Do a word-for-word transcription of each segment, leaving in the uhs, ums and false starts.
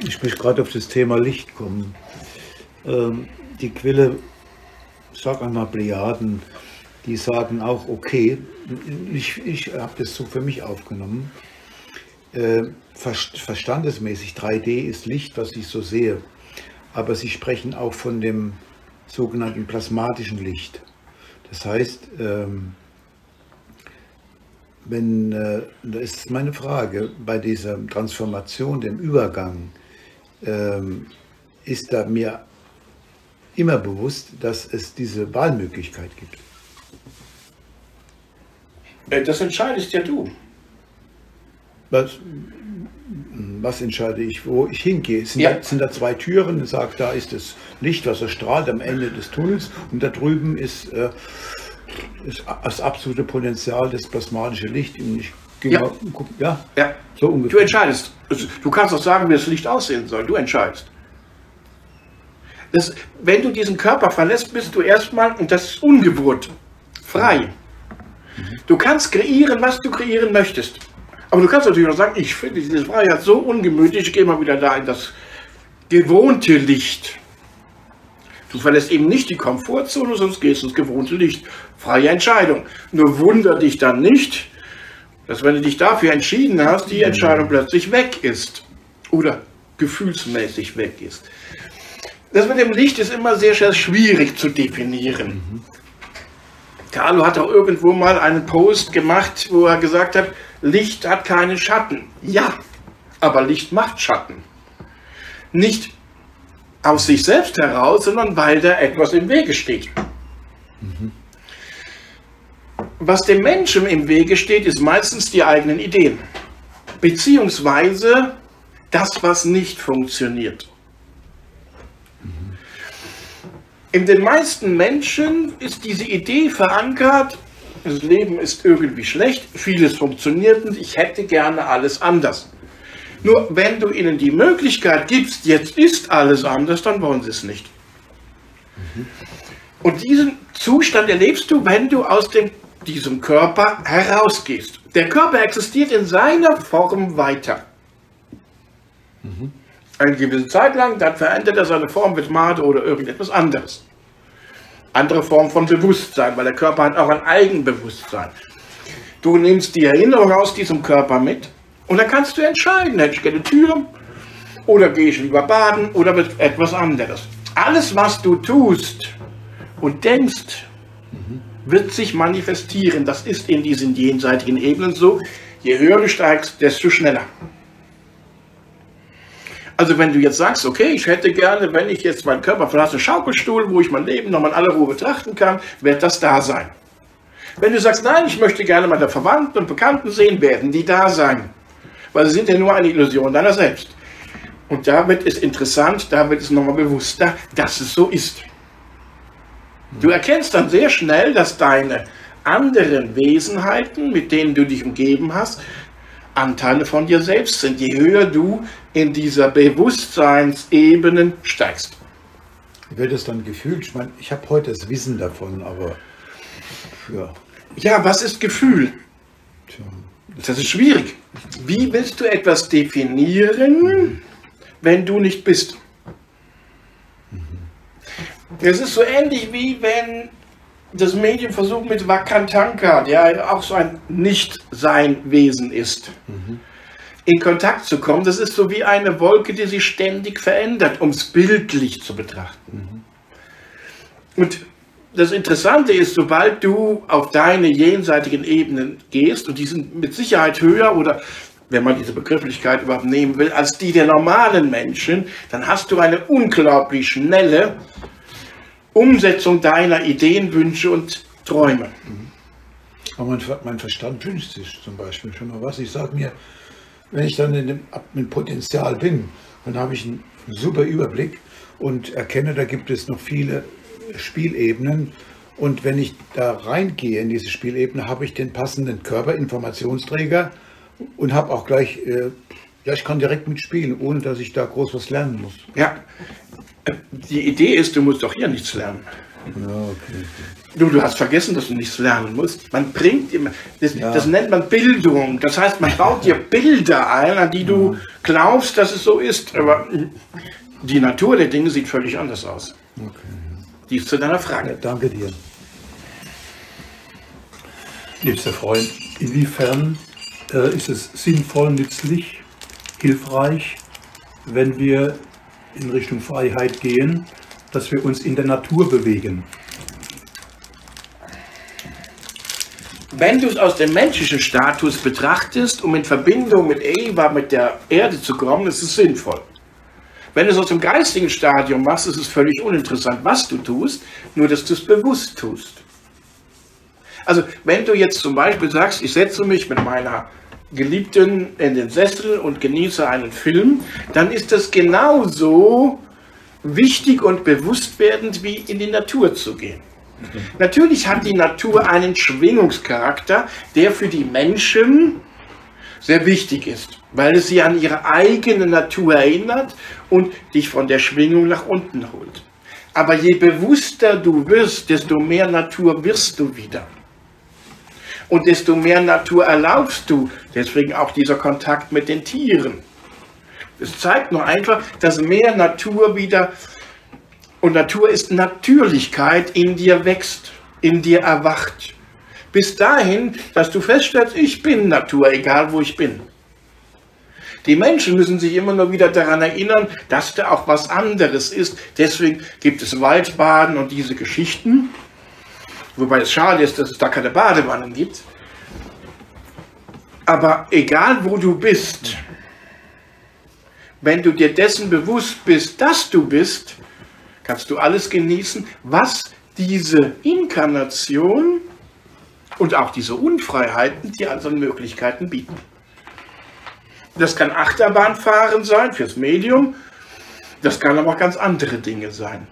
Ich möchte gerade auf das Thema Licht kommen. Ähm, die Quelle, sag einmal Plejaden, die sagen auch, okay, ich, ich habe das so für mich aufgenommen, äh, verstandesmäßig drei D ist Licht, was ich so sehe, aber sie sprechen auch von dem sogenannten plasmatischen Licht. Das heißt, ähm, wenn, äh, da ist meine Frage, bei dieser Transformation, dem Übergang, ähm, ist da mir immer bewusst, dass es diese Wahlmöglichkeit gibt. Das entscheidest ja du. Was, was entscheide ich, wo ich hingehe? Sind, Ja. da, sind da zwei Türen, ich sage, da ist das Licht, was erstrahlt am Ende des Tunnels und da drüben ist, äh, ist das absolute Potenzial, das plasmatische Licht. Und ich gehe Ja. mal, guck, ja, Ja. so Du ungefähr. entscheidest. Du kannst auch sagen, wie das Licht aussehen soll. Du entscheidest. Das, wenn du diesen Körper verlässt, bist du erstmal, und das ist ungewohnt, frei. Du kannst kreieren, was du kreieren möchtest. Aber du kannst natürlich auch sagen, ich finde diese Freiheit so ungemütlich, ich gehe mal wieder da in das gewohnte Licht. Du verlässt eben nicht die Komfortzone, sonst gehst du ins gewohnte Licht. Freie Entscheidung. Nur wundere dich dann nicht, dass wenn du dich dafür entschieden hast, die Entscheidung plötzlich weg ist. Oder gefühlsmäßig weg ist. Das mit dem Licht ist immer sehr, sehr schwierig zu definieren. Mhm. Carlo hat auch irgendwo mal einen Post gemacht, wo er gesagt hat, Licht hat keinen Schatten. Ja, aber Licht macht Schatten. Nicht aus sich selbst heraus, sondern weil da etwas im Wege steht. Mhm. Was dem Menschen im Wege steht, ist meistens die eigenen Ideen. Beziehungsweise das, was nicht funktioniert. In den meisten Menschen ist diese Idee verankert, das Leben ist irgendwie schlecht, vieles funktioniert nicht, ich hätte gerne alles anders. Nur wenn du ihnen die Möglichkeit gibst, jetzt ist alles anders, dann wollen sie es nicht. Mhm. Und diesen Zustand erlebst du, wenn du aus dem, diesem Körper herausgehst. Der Körper existiert in seiner Form weiter. Mhm. Eine gewisse Zeit lang, dann verändert er seine Form, wird Made oder irgendetwas anderes. Andere Form von Bewusstsein, weil der Körper hat auch ein Eigenbewusstsein. Du nimmst die Erinnerung aus diesem Körper mit und dann kannst du entscheiden, hätte ich gerne Türen oder gehe ich lieber baden oder wird etwas anderes. Alles, was du tust und denkst, wird sich manifestieren. Das ist in diesen jenseitigen Ebenen so. Je höher du steigst, desto schneller. Also wenn du jetzt sagst, okay, ich hätte gerne, wenn ich jetzt meinen Körper verlasse, einen Schaukelstuhl, wo ich mein Leben nochmal in aller Ruhe betrachten kann, wird das da sein. Wenn du sagst, nein, ich möchte gerne meine Verwandten und Bekannten sehen, werden die da sein. Weil sie sind ja nur eine Illusion deiner selbst. Und da wird es interessant, da wird es nochmal bewusster, dass es so ist. Du erkennst dann sehr schnell, dass deine anderen Wesenheiten, mit denen du dich umgeben hast, Anteile von dir selbst sind, je höher du in dieser Bewusstseinsebene steigst. Wie wird es dann gefühlt? Ich meine, ich habe heute das Wissen davon, aber ja. Ja, was ist Gefühl? Tja. Das ist schwierig. Wie willst du etwas definieren, wenn du nicht bist? Es ist so ähnlich wie wenn das Medium versucht mit Vakantanka, der auch so ein Nicht-Sein-Wesen ist, mhm. in Kontakt zu kommen. Das ist so wie eine Wolke, die sich ständig verändert, um es bildlich zu betrachten. Mhm. Und das Interessante ist, sobald du auf deine jenseitigen Ebenen gehst, und die sind mit Sicherheit höher oder, wenn man diese Begrifflichkeit überhaupt nehmen will, als die der normalen Menschen, dann hast du eine unglaublich schnelle Umsetzung deiner Ideen, Wünsche und Träume. Aber mein, mein Verstand wünscht sich zum Beispiel schon mal was. Ich sage mir, wenn ich dann in dem, mit Potenzial bin, dann habe ich einen super Überblick und erkenne, da gibt es noch viele Spielebenen. Und wenn ich da reingehe in diese Spielebene, habe ich den passenden Körperinformationsträger und habe auch gleich, äh, ja, ich kann direkt mitspielen, ohne dass ich da groß was lernen muss. Ja. Die Idee ist, du musst doch hier nichts lernen. Ja, okay. Du, du hast vergessen, dass du nichts lernen musst. Man bringt immer, das, Ja. das nennt man Bildung. Das heißt, man baut dir Bilder ein, an die du glaubst, dass es so ist. Aber die Natur der Dinge sieht völlig anders aus. Okay. Dies zu deiner Ja, Frage. danke dir. Liebster Freund, inwiefern äh, ist es sinnvoll, nützlich, hilfreich, wenn wir in Richtung Freiheit gehen, dass wir uns in der Natur bewegen? Wenn du es aus dem menschlichen Status betrachtest, um in Verbindung mit Eva, mit der Erde zu kommen, ist es sinnvoll. Wenn du es aus dem geistigen Stadium machst, ist es völlig uninteressant, was du tust, nur dass du es bewusst tust. Also wenn du jetzt zum Beispiel sagst, ich setze mich mit meiner Geliebten in den Sessel und genieße einen Film, dann ist das genauso wichtig und bewusst werdend, wie in die Natur zu gehen. Natürlich hat die Natur einen Schwingungscharakter, der für die Menschen sehr wichtig ist, weil es sie an ihre eigene Natur erinnert und dich von der Schwingung nach unten holt. Aber je bewusster du wirst, desto mehr Natur wirst du wieder. Und desto mehr Natur erlaubst du, deswegen auch dieser Kontakt mit den Tieren. Es zeigt nur einfach, dass mehr Natur wieder, und Natur ist Natürlichkeit, in dir wächst, in dir erwacht. Bis dahin, dass du feststellst, ich bin Natur, egal wo ich bin. Die Menschen müssen sich immer nur wieder daran erinnern, dass da auch was anderes ist. Deswegen gibt es Waldbaden und diese Geschichten. Wobei es schade ist, dass es da keine Badewannen gibt. Aber egal wo du bist, wenn du dir dessen bewusst bist, dass du bist, kannst du alles genießen, was diese Inkarnation und auch diese Unfreiheiten dir also an Möglichkeiten bieten. Das kann Achterbahnfahren sein fürs Medium, das kann aber auch ganz andere Dinge sein.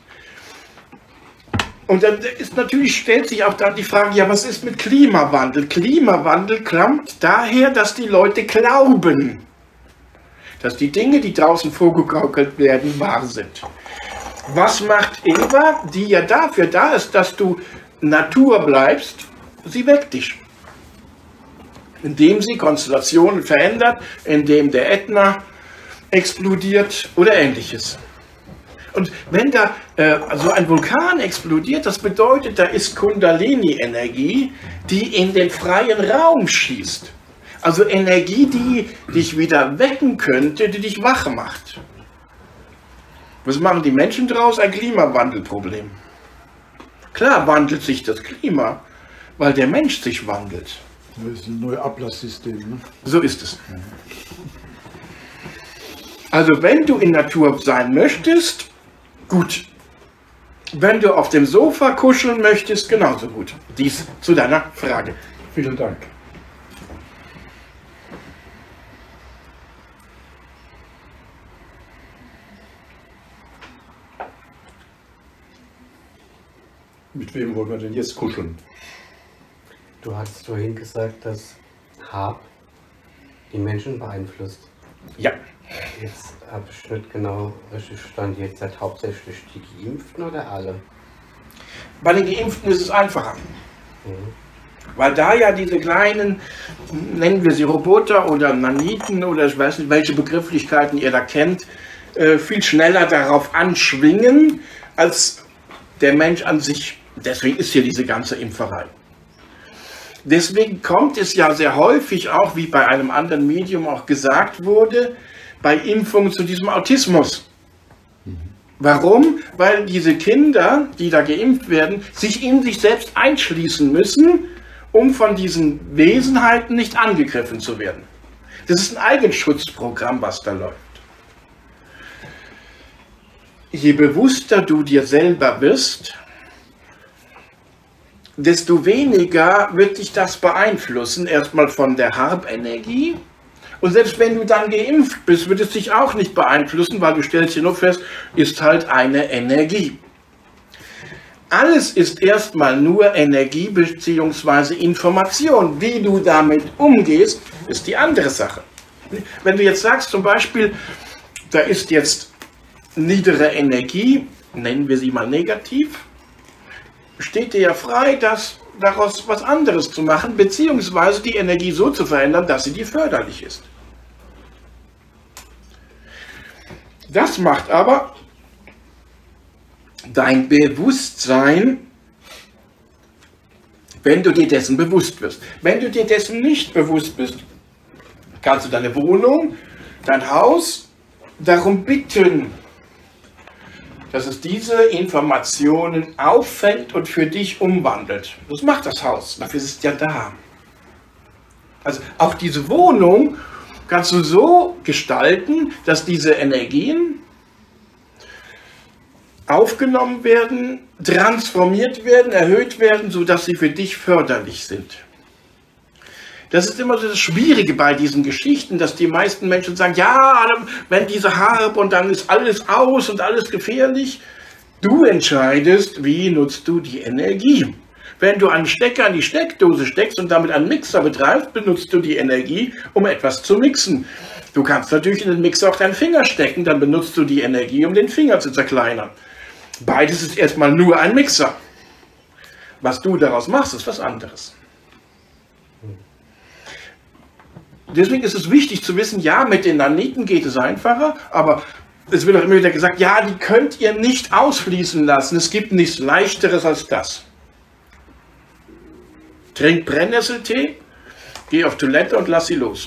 Und dann ist natürlich, stellt sich auch dann die Frage, ja, was ist mit Klimawandel? Klimawandel kommt daher, dass die Leute glauben, dass die Dinge, die draußen vorgegaukelt werden, wahr sind. Was macht Eva, die ja dafür da ist, dass du Natur bleibst? Sie weckt dich. Indem sie Konstellationen verändert, indem der Ätna explodiert oder ähnliches. Und wenn da äh, so ein Vulkan explodiert, das bedeutet, da ist Kundalini-Energie, die in den freien Raum schießt. Also Energie, die dich wieder wecken könnte, die dich wach macht. Was machen die Menschen draus? Ein Klimawandelproblem. Klar wandelt sich das Klima, weil der Mensch sich wandelt. Das ist ein neues Ablasssystem. Ne? So ist es. Also wenn du in Natur sein möchtest, gut. Wenn du auf dem Sofa kuscheln möchtest, genauso gut. Dies zu deiner Frage. Vielen Dank. Mit wem wollen wir denn jetzt kuscheln? Du hast vorhin gesagt, dass Hab die Menschen beeinflusst. Ja. Jetzt habe ich nicht genau richtig verstanden. Jetzt seid hauptsächlich die Geimpften oder alle? Bei den Geimpften ist es einfacher. Mhm. Weil da ja diese kleinen, nennen wir sie Roboter oder Naniten oder ich weiß nicht, welche Begrifflichkeiten ihr da kennt, äh, viel schneller darauf anschwingen als der Mensch an sich. Deswegen ist hier diese ganze Impferei. Deswegen kommt es ja sehr häufig auch, wie bei einem anderen Medium auch gesagt wurde, bei Impfungen zu diesem Autismus. Warum? Weil diese Kinder, die da geimpft werden, sich in sich selbst einschließen müssen, um von diesen Wesenheiten nicht angegriffen zu werden. Das ist ein Eigenschutzprogramm, was da läuft. Je bewusster du dir selber bist, desto weniger wird dich das beeinflussen, erstmal von der Harp-Energie. Und selbst wenn du dann geimpft bist, wird es dich auch nicht beeinflussen, weil du stellst dir nur fest, ist halt eine Energie. Alles ist erstmal nur Energie bzw. Information. Wie du damit umgehst, ist die andere Sache. Wenn du jetzt sagst zum Beispiel, da ist jetzt niedere Energie, nennen wir sie mal negativ, steht dir ja frei, das, daraus was anderes zu machen, beziehungsweise die Energie so zu verändern, dass sie dir förderlich ist. Das macht aber dein Bewusstsein, wenn du dir dessen bewusst wirst. Wenn du dir dessen nicht bewusst bist, kannst du deine Wohnung, dein Haus darum bitten, dass es diese Informationen auffängt und für dich umwandelt. Das macht das Haus, dafür ist es ja da. Also auch diese Wohnung kannst du so gestalten, dass diese Energien aufgenommen werden, transformiert werden, erhöht werden, sodass sie für dich förderlich sind. Das ist immer so das Schwierige bei diesen Geschichten, dass die meisten Menschen sagen, ja, wenn diese Harp und dann ist alles aus und alles gefährlich. Du entscheidest, wie nutzt du die Energie. Wenn du einen Stecker an die Steckdose steckst und damit einen Mixer betreibst, benutzt du die Energie, um etwas zu mixen. Du kannst natürlich in den Mixer auch deinen Finger stecken, dann benutzt du die Energie, um den Finger zu zerkleinern. Beides ist erstmal nur ein Mixer. Was du daraus machst, ist was anderes. Deswegen ist es wichtig zu wissen, ja, mit den Naniten geht es einfacher, aber es wird auch immer wieder gesagt, ja, die könnt ihr nicht ausfließen lassen. Es gibt nichts Leichteres als das. Trink Brennnesseltee, geh auf Toilette und lass sie los.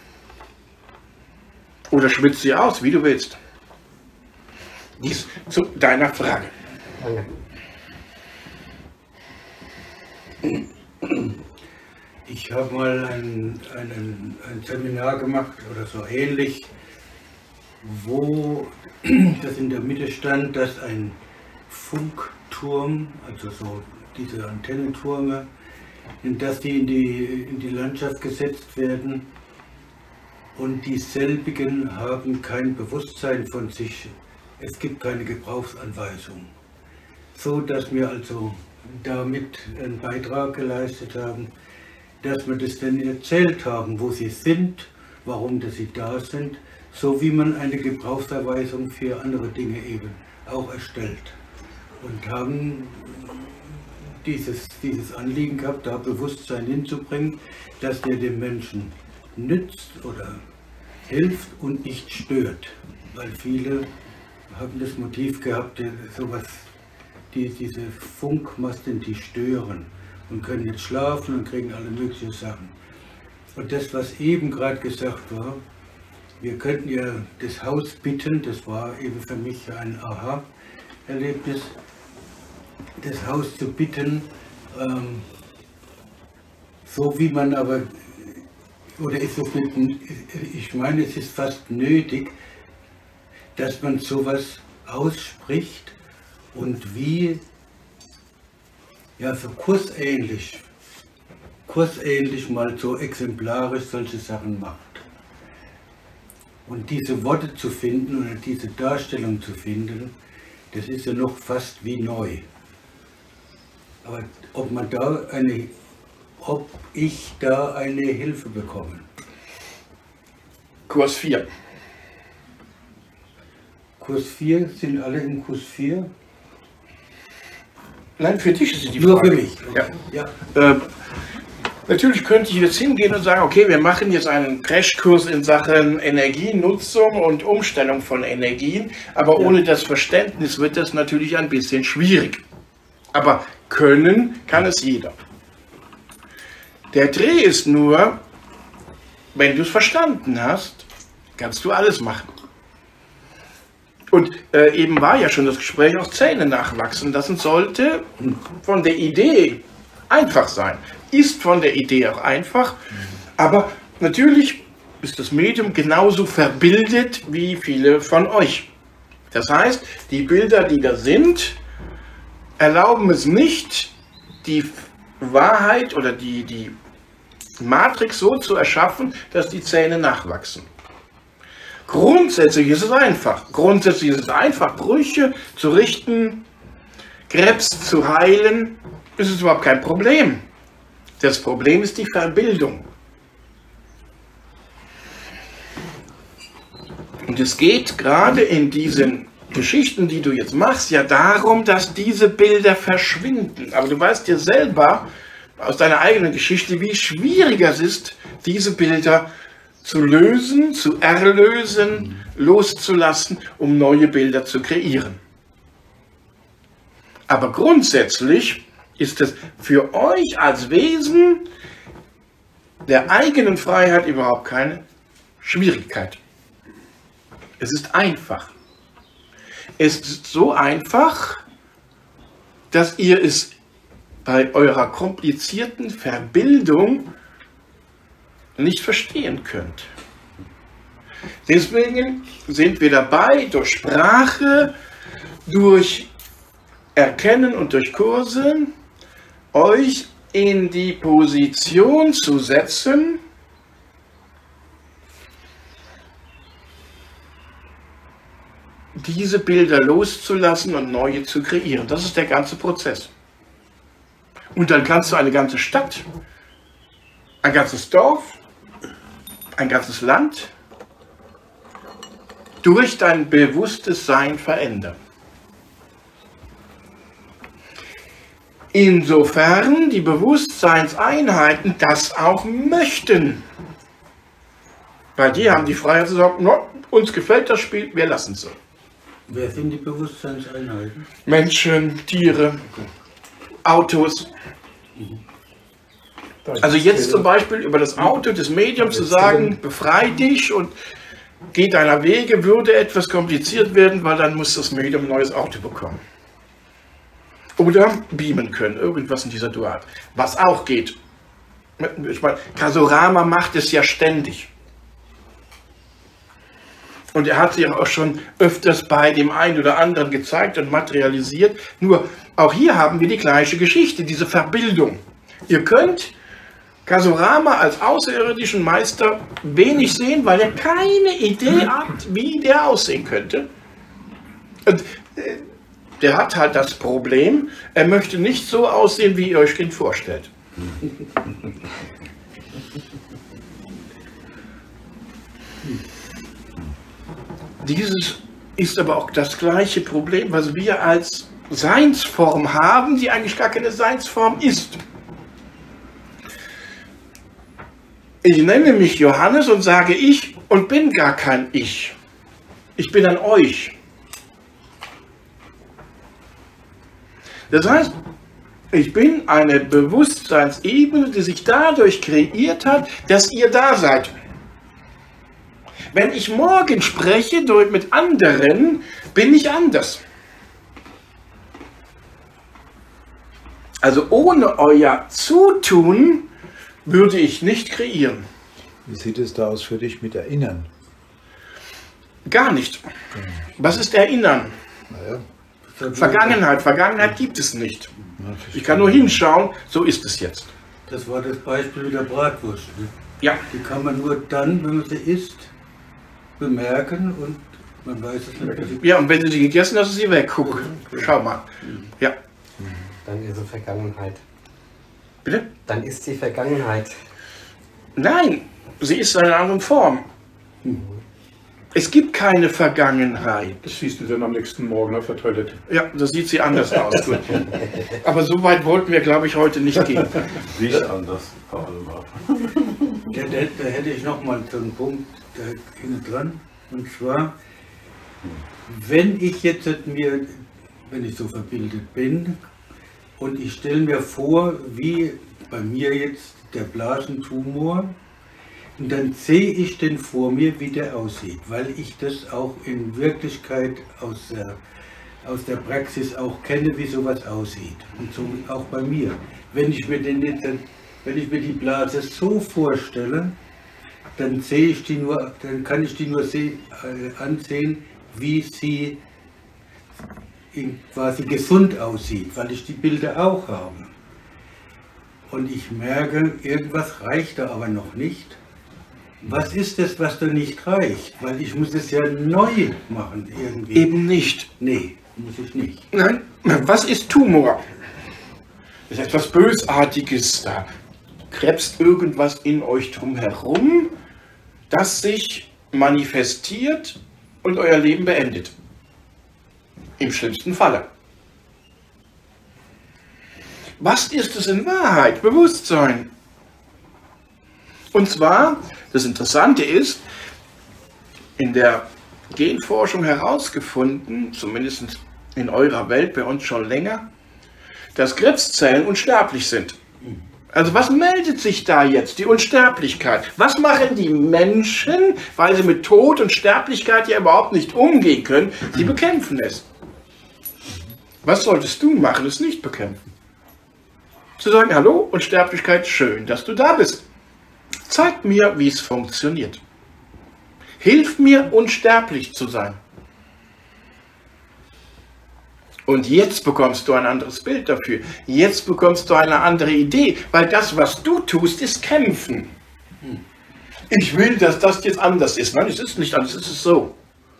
Oder schwitz sie aus, wie du willst. Dies zu deiner Frage. Danke. Ich habe mal ein, ein, ein Seminar gemacht oder so ähnlich, wo das in der Mitte stand, dass ein Funkturm, also so diese Antennentürme, dass die in die, in die Landschaft gesetzt werden und dieselbigen haben kein Bewusstsein von sich. Es gibt keine Gebrauchsanweisung. So dass wir also damit einen Beitrag geleistet haben, dass wir das dann erzählt haben, wo sie sind, warum dass sie da sind, so wie man eine Gebrauchsanweisung für andere Dinge eben auch erstellt. Und haben dieses, dieses Anliegen gehabt, da Bewusstsein hinzubringen, dass der dem Menschen nützt oder hilft und nicht stört. Weil viele haben das Motiv gehabt, sowas, die, diese Funkmasten, die stören und können nicht schlafen und kriegen alle möglichen Sachen. Und das, was eben gerade gesagt war, wir könnten ja das Haus bitten, das war eben für mich ein Aha-Erlebnis, das Haus zu bitten, ähm, so wie man aber, oder ist es nicht, ich meine, es ist fast nötig, dass man sowas ausspricht und wie, ja, so kursähnlich, kursähnlich mal so exemplarisch solche Sachen macht. Und diese Worte zu finden oder diese Darstellung zu finden, das ist ja noch fast wie neu. Aber ob man da eine, ob ich da eine Hilfe bekomme. Kurs vier. Kurs vier, sind alle in Kurs vier? Nein, für dich ist es die Nur Frage. für mich. Okay. Ja. Ja. Äh, natürlich könnte ich jetzt hingehen und sagen, okay, wir machen jetzt einen Crashkurs in Sachen Energienutzung und Umstellung von Energien, aber ja, ohne das Verständnis wird das natürlich ein bisschen schwierig. Aber können kann es jeder. Der Dreh ist nur, wenn du es verstanden hast, kannst du alles machen. Und äh, eben war ja schon das Gespräch, auch Zähne nachwachsen lassen sollte von der Idee einfach sein. Ist von der Idee auch einfach, aber natürlich ist das Medium genauso verbildet wie viele von euch. Das heißt, die Bilder, die da sind, erlauben es nicht, die Wahrheit oder die, die Matrix so zu erschaffen, dass die Zähne nachwachsen. Grundsätzlich ist es einfach. Grundsätzlich ist es einfach, Brüche zu richten, Krebs zu heilen, ist es überhaupt kein Problem. Das Problem ist die Verbildung. Und es geht gerade in diesen Geschichten, die du jetzt machst, ja darum, dass diese Bilder verschwinden. Aber du weißt ja selber aus deiner eigenen Geschichte, wie schwierig es ist, diese Bilder zu lösen, zu erlösen, loszulassen, um neue Bilder zu kreieren. Aber grundsätzlich ist es für euch als Wesen der eigenen Freiheit überhaupt keine Schwierigkeit. Es ist einfach. Es ist so einfach, dass ihr es bei eurer komplizierten Verbildung nicht verstehen könnt. Deswegen sind wir dabei, durch Sprache, durch Erkennen und durch Kurse, euch in die Position zu setzen, diese Bilder loszulassen und neue zu kreieren. Das ist der ganze Prozess. Und dann kannst du eine ganze Stadt, ein ganzes Dorf, ein ganzes Land durch dein bewusstes Sein verändern. Insofern die Bewusstseinseinheiten das auch möchten. Weil die haben die Freiheit zu sagen, no, uns gefällt das Spiel, wir lassen es so. Wer sind die Bewusstseinseinheiten? Menschen, Tiere, Autos. Also jetzt zum Beispiel über das Auto des Mediums zu sagen, befrei dich und geh deiner Wege, würde etwas kompliziert werden, weil dann muss das Medium ein neues Auto bekommen. Oder beamen können, irgendwas in dieser Duart. Was auch geht. Ich meine, Kasorama macht es ja ständig. Und er hat sich auch schon öfters bei dem einen oder anderen gezeigt und materialisiert. Nur auch hier haben wir die gleiche Geschichte, diese Verbildung. Ihr könnt Kasorama als außerirdischen Meister wenig sehen, weil er keine Idee hat, wie der aussehen könnte. Und der hat halt das Problem, er möchte nicht so aussehen, wie ihr euch den vorstellt. Dieses ist aber auch das gleiche Problem, was wir als Seinsform haben, die eigentlich gar keine Seinsform ist. Ich nenne mich Johannes und sage ich und bin gar kein Ich. Ich bin ein Euch. Das heißt, ich bin eine Bewusstseinsebene, die sich dadurch kreiert hat, dass ihr da seid. Wenn ich morgen spreche mit anderen, bin ich anders. Also ohne euer Zutun würde ich nicht kreieren. Wie sieht es da aus für dich mit Erinnern? Gar nicht. Was ist Erinnern? Naja. Vergangenheit. Vergangenheit gibt es nicht. Ich kann nur hinschauen, so ist es jetzt. Das war das Beispiel mit der Bratwurst. Ne? Ja. Die kann man nur dann, wenn man sie isst, bemerken und man weiß es nicht. Ja, und wenn du sie gegessen hast, ist sie weg. Guck, schau mal. Ja. Dann ist sie Vergangenheit. Bitte? Dann ist sie Vergangenheit. Nein, sie ist in einer anderen Form. Es gibt keine Vergangenheit. Das siehst du dann am nächsten Morgen auf der Toilette. Ja, das sieht sie anders aus. Gut. Aber so weit wollten wir, glaube ich, heute nicht gehen. Riecht anders, vor allem auch. Da, da, da hätte ich noch mal so einen Punkt da hinten dran. Und zwar, wenn ich jetzt mir, wenn ich so verbildet bin, und ich stelle mir vor, wie bei mir jetzt der Blasentumor, und dann sehe ich den vor mir, wie der aussieht, weil ich das auch in Wirklichkeit aus der, aus der Praxis auch kenne, wie sowas aussieht. Und so auch bei mir. Wenn ich mir, den jetzt, wenn ich mir die Blase so vorstelle, dann sehe ich die nur, dann kann ich die nur sehen, äh, ansehen, wie sie in, quasi gesund aussieht, weil ich die Bilder auch habe. Und ich merke, irgendwas reicht da aber noch nicht. Was ist das, was da nicht reicht? Weil ich muss es ja neu machen irgendwie. Eben nicht. Nee, muss ich nicht. Nein, was ist Tumor? Das ist etwas Bösartiges. Da krebst irgendwas in euch drum herum, das sich manifestiert und euer Leben beendet. Im schlimmsten Falle. Was ist es in Wahrheit? Bewusstsein. Und zwar, das Interessante ist, in der Genforschung herausgefunden, zumindest in eurer Welt, bei uns schon länger, dass Krebszellen unsterblich sind. Also was meldet sich da jetzt? Die Unsterblichkeit. Was machen die Menschen, weil sie mit Tod und Sterblichkeit ja überhaupt nicht umgehen können? Sie bekämpfen es. Was solltest du machen, es nicht bekämpfen? Zu sagen, hallo Unsterblichkeit, schön, dass du da bist. Zeig mir, wie es funktioniert. Hilf mir, unsterblich zu sein. Und jetzt bekommst du ein anderes Bild dafür. Jetzt bekommst du eine andere Idee, weil das, was du tust, ist kämpfen. Ich will, dass das jetzt anders ist. Nein, es ist nicht anders, es ist so.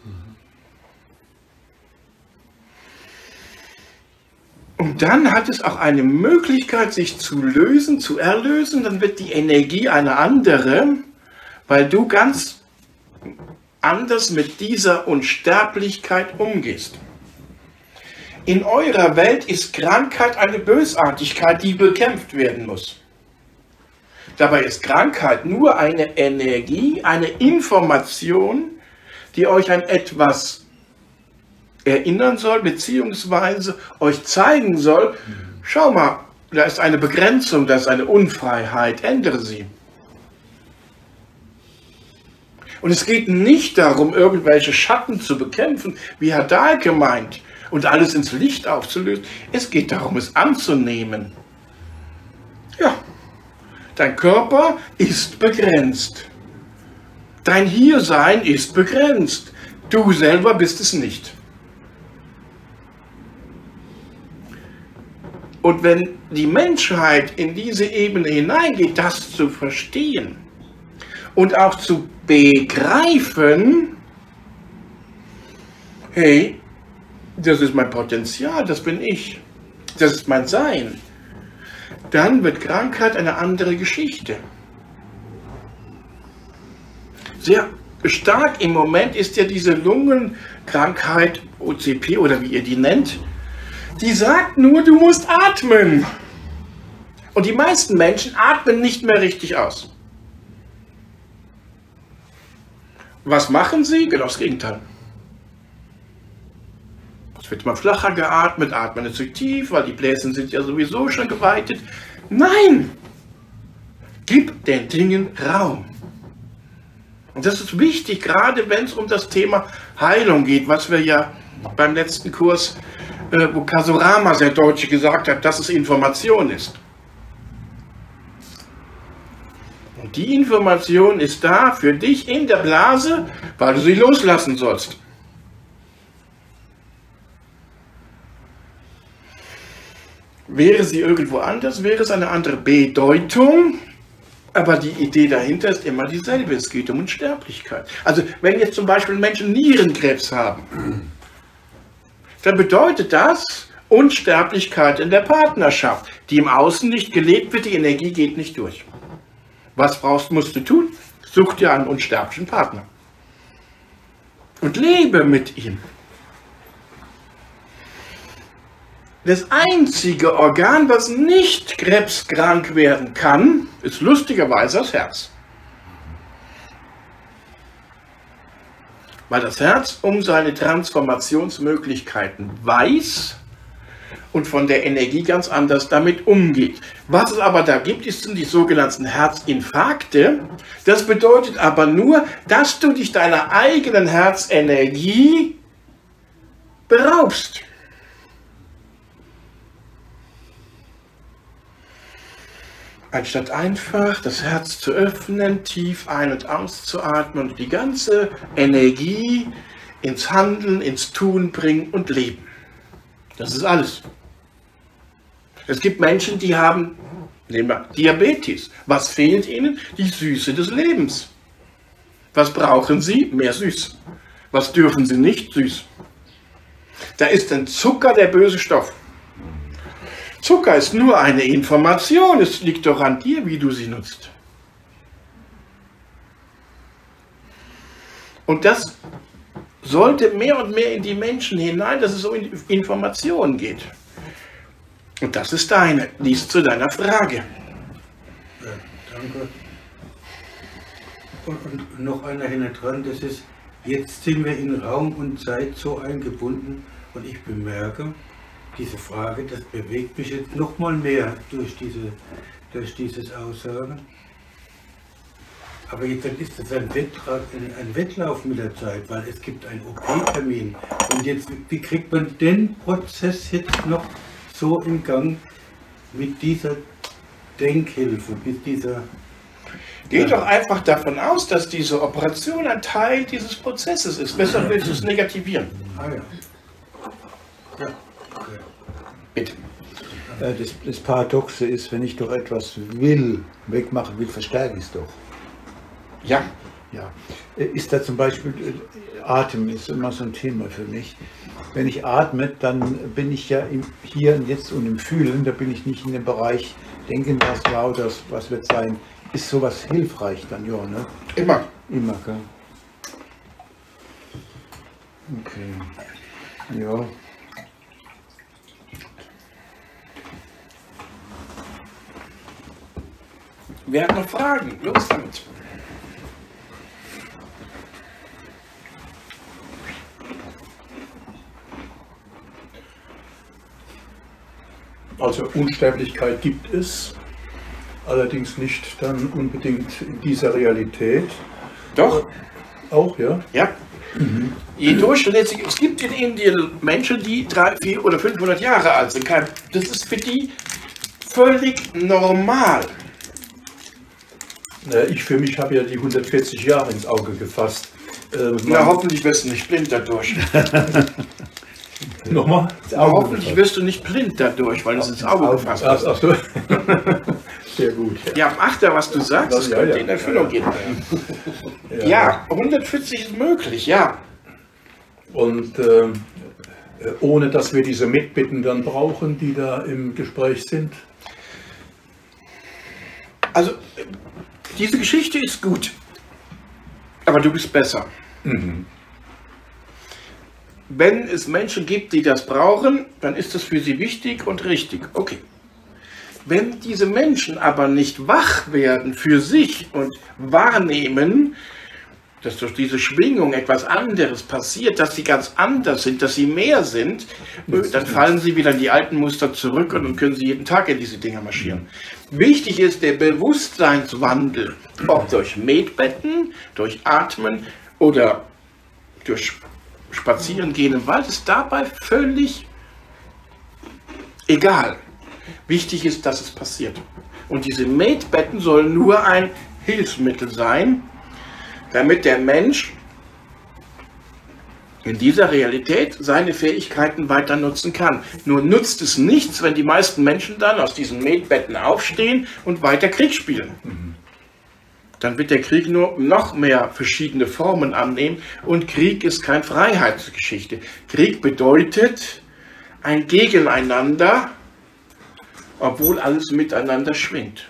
Und dann hat es auch eine Möglichkeit, sich zu lösen, zu erlösen. Dann wird die Energie eine andere, weil du ganz anders mit dieser Unsterblichkeit umgehst. In eurer Welt ist Krankheit eine Bösartigkeit, die bekämpft werden muss. Dabei ist Krankheit nur eine Energie, eine Information, die euch an etwas erinnern soll, beziehungsweise euch zeigen soll, schau mal, da ist eine Begrenzung, da ist eine Unfreiheit, ändere sie. Und es geht nicht darum, irgendwelche Schatten zu bekämpfen, wie Herr Dahlke meint, und alles ins Licht aufzulösen. Es geht darum, es anzunehmen. Ja, dein Körper ist begrenzt. Dein Hiersein ist begrenzt. Du selber bist es nicht. Und wenn die Menschheit in diese Ebene hineingeht, das zu verstehen und auch zu begreifen, hey, das ist mein Potenzial, das bin ich, das ist mein Sein, dann wird Krankheit eine andere Geschichte. Sehr stark im Moment ist ja diese Lungenkrankheit, O C P oder wie ihr die nennt, die sagt nur, du musst atmen. Und die meisten Menschen atmen nicht mehr richtig aus. Was machen sie? Genau das Gegenteil. Es wird mal flacher geatmet, atmen nicht zu tief, weil die Bläschen sind ja sowieso schon geweitet. Nein! Gib den Dingen Raum. Und das ist wichtig, gerade wenn es um das Thema Heilung geht, was wir ja beim letzten Kurs, äh, wo Kasurama sehr deutlich gesagt hat, dass es Information ist. Und die Information ist da für dich in der Blase, weil du sie loslassen sollst. Wäre sie irgendwo anders, wäre es eine andere Bedeutung, aber die Idee dahinter ist immer dieselbe, es geht um Unsterblichkeit. Also wenn jetzt zum Beispiel Menschen Nierenkrebs haben, dann bedeutet das Unsterblichkeit in der Partnerschaft, die im Außen nicht gelebt wird, die Energie geht nicht durch. Was brauchst, musst du tun? Such dir einen unsterblichen Partner und lebe mit ihm. Das einzige Organ, was nicht krebskrank werden kann, ist lustigerweise das Herz. Weil das Herz um seine Transformationsmöglichkeiten weiß und von der Energie ganz anders damit umgeht. Was es aber da gibt, sind die sogenannten Herzinfarkte. Das bedeutet aber nur, dass du dich deiner eigenen Herzenergie beraubst. Anstatt einfach das Herz zu öffnen, tief ein- und auszuatmen und die ganze Energie ins Handeln, ins Tun bringen und leben. Das ist alles. Es gibt Menschen, die haben, nehmen wir Diabetes. Was fehlt ihnen? Die Süße des Lebens. Was brauchen sie? Mehr Süß. Was dürfen sie nicht? Süß. Da ist ein Zucker der böse Stoff. Zucker ist nur eine Information, es liegt doch an dir, wie du sie nutzt. Und das sollte mehr und mehr in die Menschen hinein, dass es um Informationen geht. Und das ist deine, dies zu deiner Frage. Ja, danke. Und, und noch einer hinten dran, das ist, jetzt sind wir in Raum und Zeit so eingebunden und ich bemerke, diese Frage, das bewegt mich jetzt noch mal mehr durch, diese, durch dieses Aussagen. Aber jetzt ist es ein, Wettra ein Wettlauf mit der Zeit, weil es gibt einen O P-Termin. Und jetzt, wie kriegt man den Prozess jetzt noch so in Gang mit dieser Denkhilfe, mit dieser... Geh doch einfach davon aus, dass diese Operation ein Teil dieses Prozesses ist. Besser willst du es negativieren. Ah ja. Ja, okay. Bitte. Ja, das, das Paradoxe ist, wenn ich doch etwas will, wegmachen will, verstärke ich es doch. Ja. Ja. Ist da zum Beispiel, Atem ist immer so ein Thema für mich. Wenn ich atme, dann bin ich ja im Hier und Jetzt und im Fühlen, da bin ich nicht in dem Bereich, denken, was war oder was wird sein. Ist sowas hilfreich dann, ja, ne? Immer. Immer, gell? Okay. Ja. Wer hat noch Fragen? Los damit. Also Unsterblichkeit gibt es, allerdings nicht dann unbedingt in dieser Realität. Doch. Auch, ja? Ja. Mhm. Je durchschnittlich, es gibt in Indien Menschen, die drei, vier oder fünfhundert Jahre alt sind. Das ist für die völlig normal. Ich für mich habe ja die hundertvierzig Jahre ins Auge gefasst. Äh, Na, hoffentlich wirst du nicht blind dadurch. Nochmal? Na, hoffentlich wirst du nicht blind dadurch, weil du es ins Auge gefasst hast. Ach, ach so. Sehr gut. Ja, mach da, was du sagst, das ja, könnte ja, in Erfüllung ja, gehen. Ja, ja. Ja, hundertvierzig ist möglich, ja. Und äh, ohne dass wir diese Mitbitten dann brauchen, die da im Gespräch sind? Also, diese Geschichte ist gut, aber du bist besser. Mhm. Wenn es Menschen gibt, die das brauchen, dann ist das für sie wichtig und richtig. Okay. Wenn diese Menschen aber nicht wach werden für sich und wahrnehmen, dass durch diese Schwingung etwas anderes passiert, dass sie ganz anders sind, dass sie mehr sind, dann fallen sie wieder in die alten Muster zurück und dann können sie jeden Tag in diese Dinger marschieren. Wichtig ist der Bewusstseinswandel, ob durch Medbetten, durch Atmen oder durch Spazierengehen im Wald, ist dabei völlig egal. Wichtig ist, dass es passiert. Und diese Medbetten sollen nur ein Hilfsmittel sein, damit der Mensch in dieser Realität seine Fähigkeiten weiter nutzen kann. Nur nutzt es nichts, wenn die meisten Menschen dann aus diesen Medbetten aufstehen und weiter Krieg spielen. Mhm. Dann wird der Krieg nur noch mehr verschiedene Formen annehmen und Krieg ist keine Freiheitsgeschichte. Krieg bedeutet ein Gegeneinander, obwohl alles miteinander schwingt.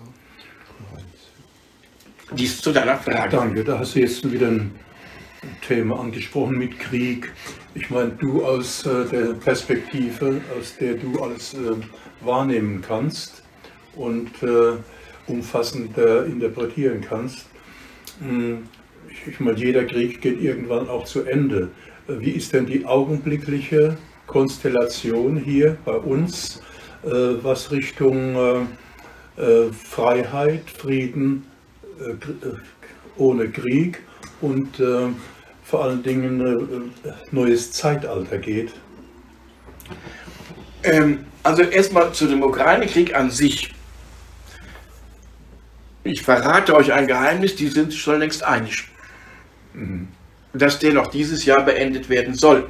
Dies zu deiner Frage. Danke, da hast du jetzt wieder ein Thema angesprochen mit Krieg. Ich meine, du aus äh, der Perspektive, aus der du alles äh, wahrnehmen kannst und äh, umfassend äh, interpretieren kannst. Hm, ich, ich meine, jeder Krieg geht irgendwann auch zu Ende. Äh, wie ist denn die augenblickliche Konstellation hier bei uns, äh, was Richtung äh, äh, Freiheit, Frieden, äh, ohne Krieg und äh, vor allen Dingen äh, neues Zeitalter geht? Ähm, also erstmal zu dem Ukraine-Krieg an sich. Ich verrate euch ein Geheimnis, die sind sich schon längst einig, mhm. dass der noch dieses Jahr beendet werden soll.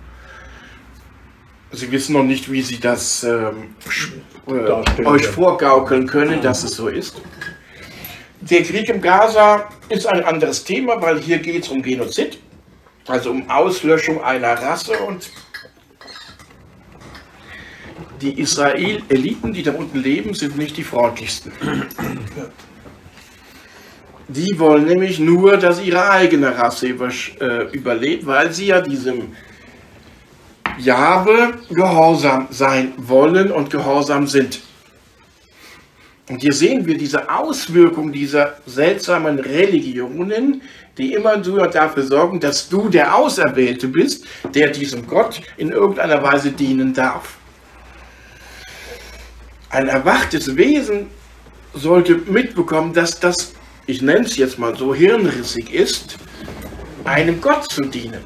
Sie wissen noch nicht, wie Sie das ähm, äh, euch vorgaukeln können, dass es so ist. Der Krieg im Gaza ist ein anderes Thema, weil hier geht es um Genozid, also um Auslöschung einer Rasse, und die Israel-Eliten, die da unten leben, sind nicht die freundlichsten. Die wollen nämlich nur, dass ihre eigene Rasse über, äh, überlebt, weil sie ja diesem Jahwe gehorsam sein wollen und gehorsam sind. Und hier sehen wir diese Auswirkung dieser seltsamen Religionen, die immer nur dafür sorgen, dass du der Auserwählte bist, der diesem Gott in irgendeiner Weise dienen darf. Ein erwachtes Wesen sollte mitbekommen, dass das, ich nenne es jetzt mal so, hirnrissig ist, einem Gott zu dienen.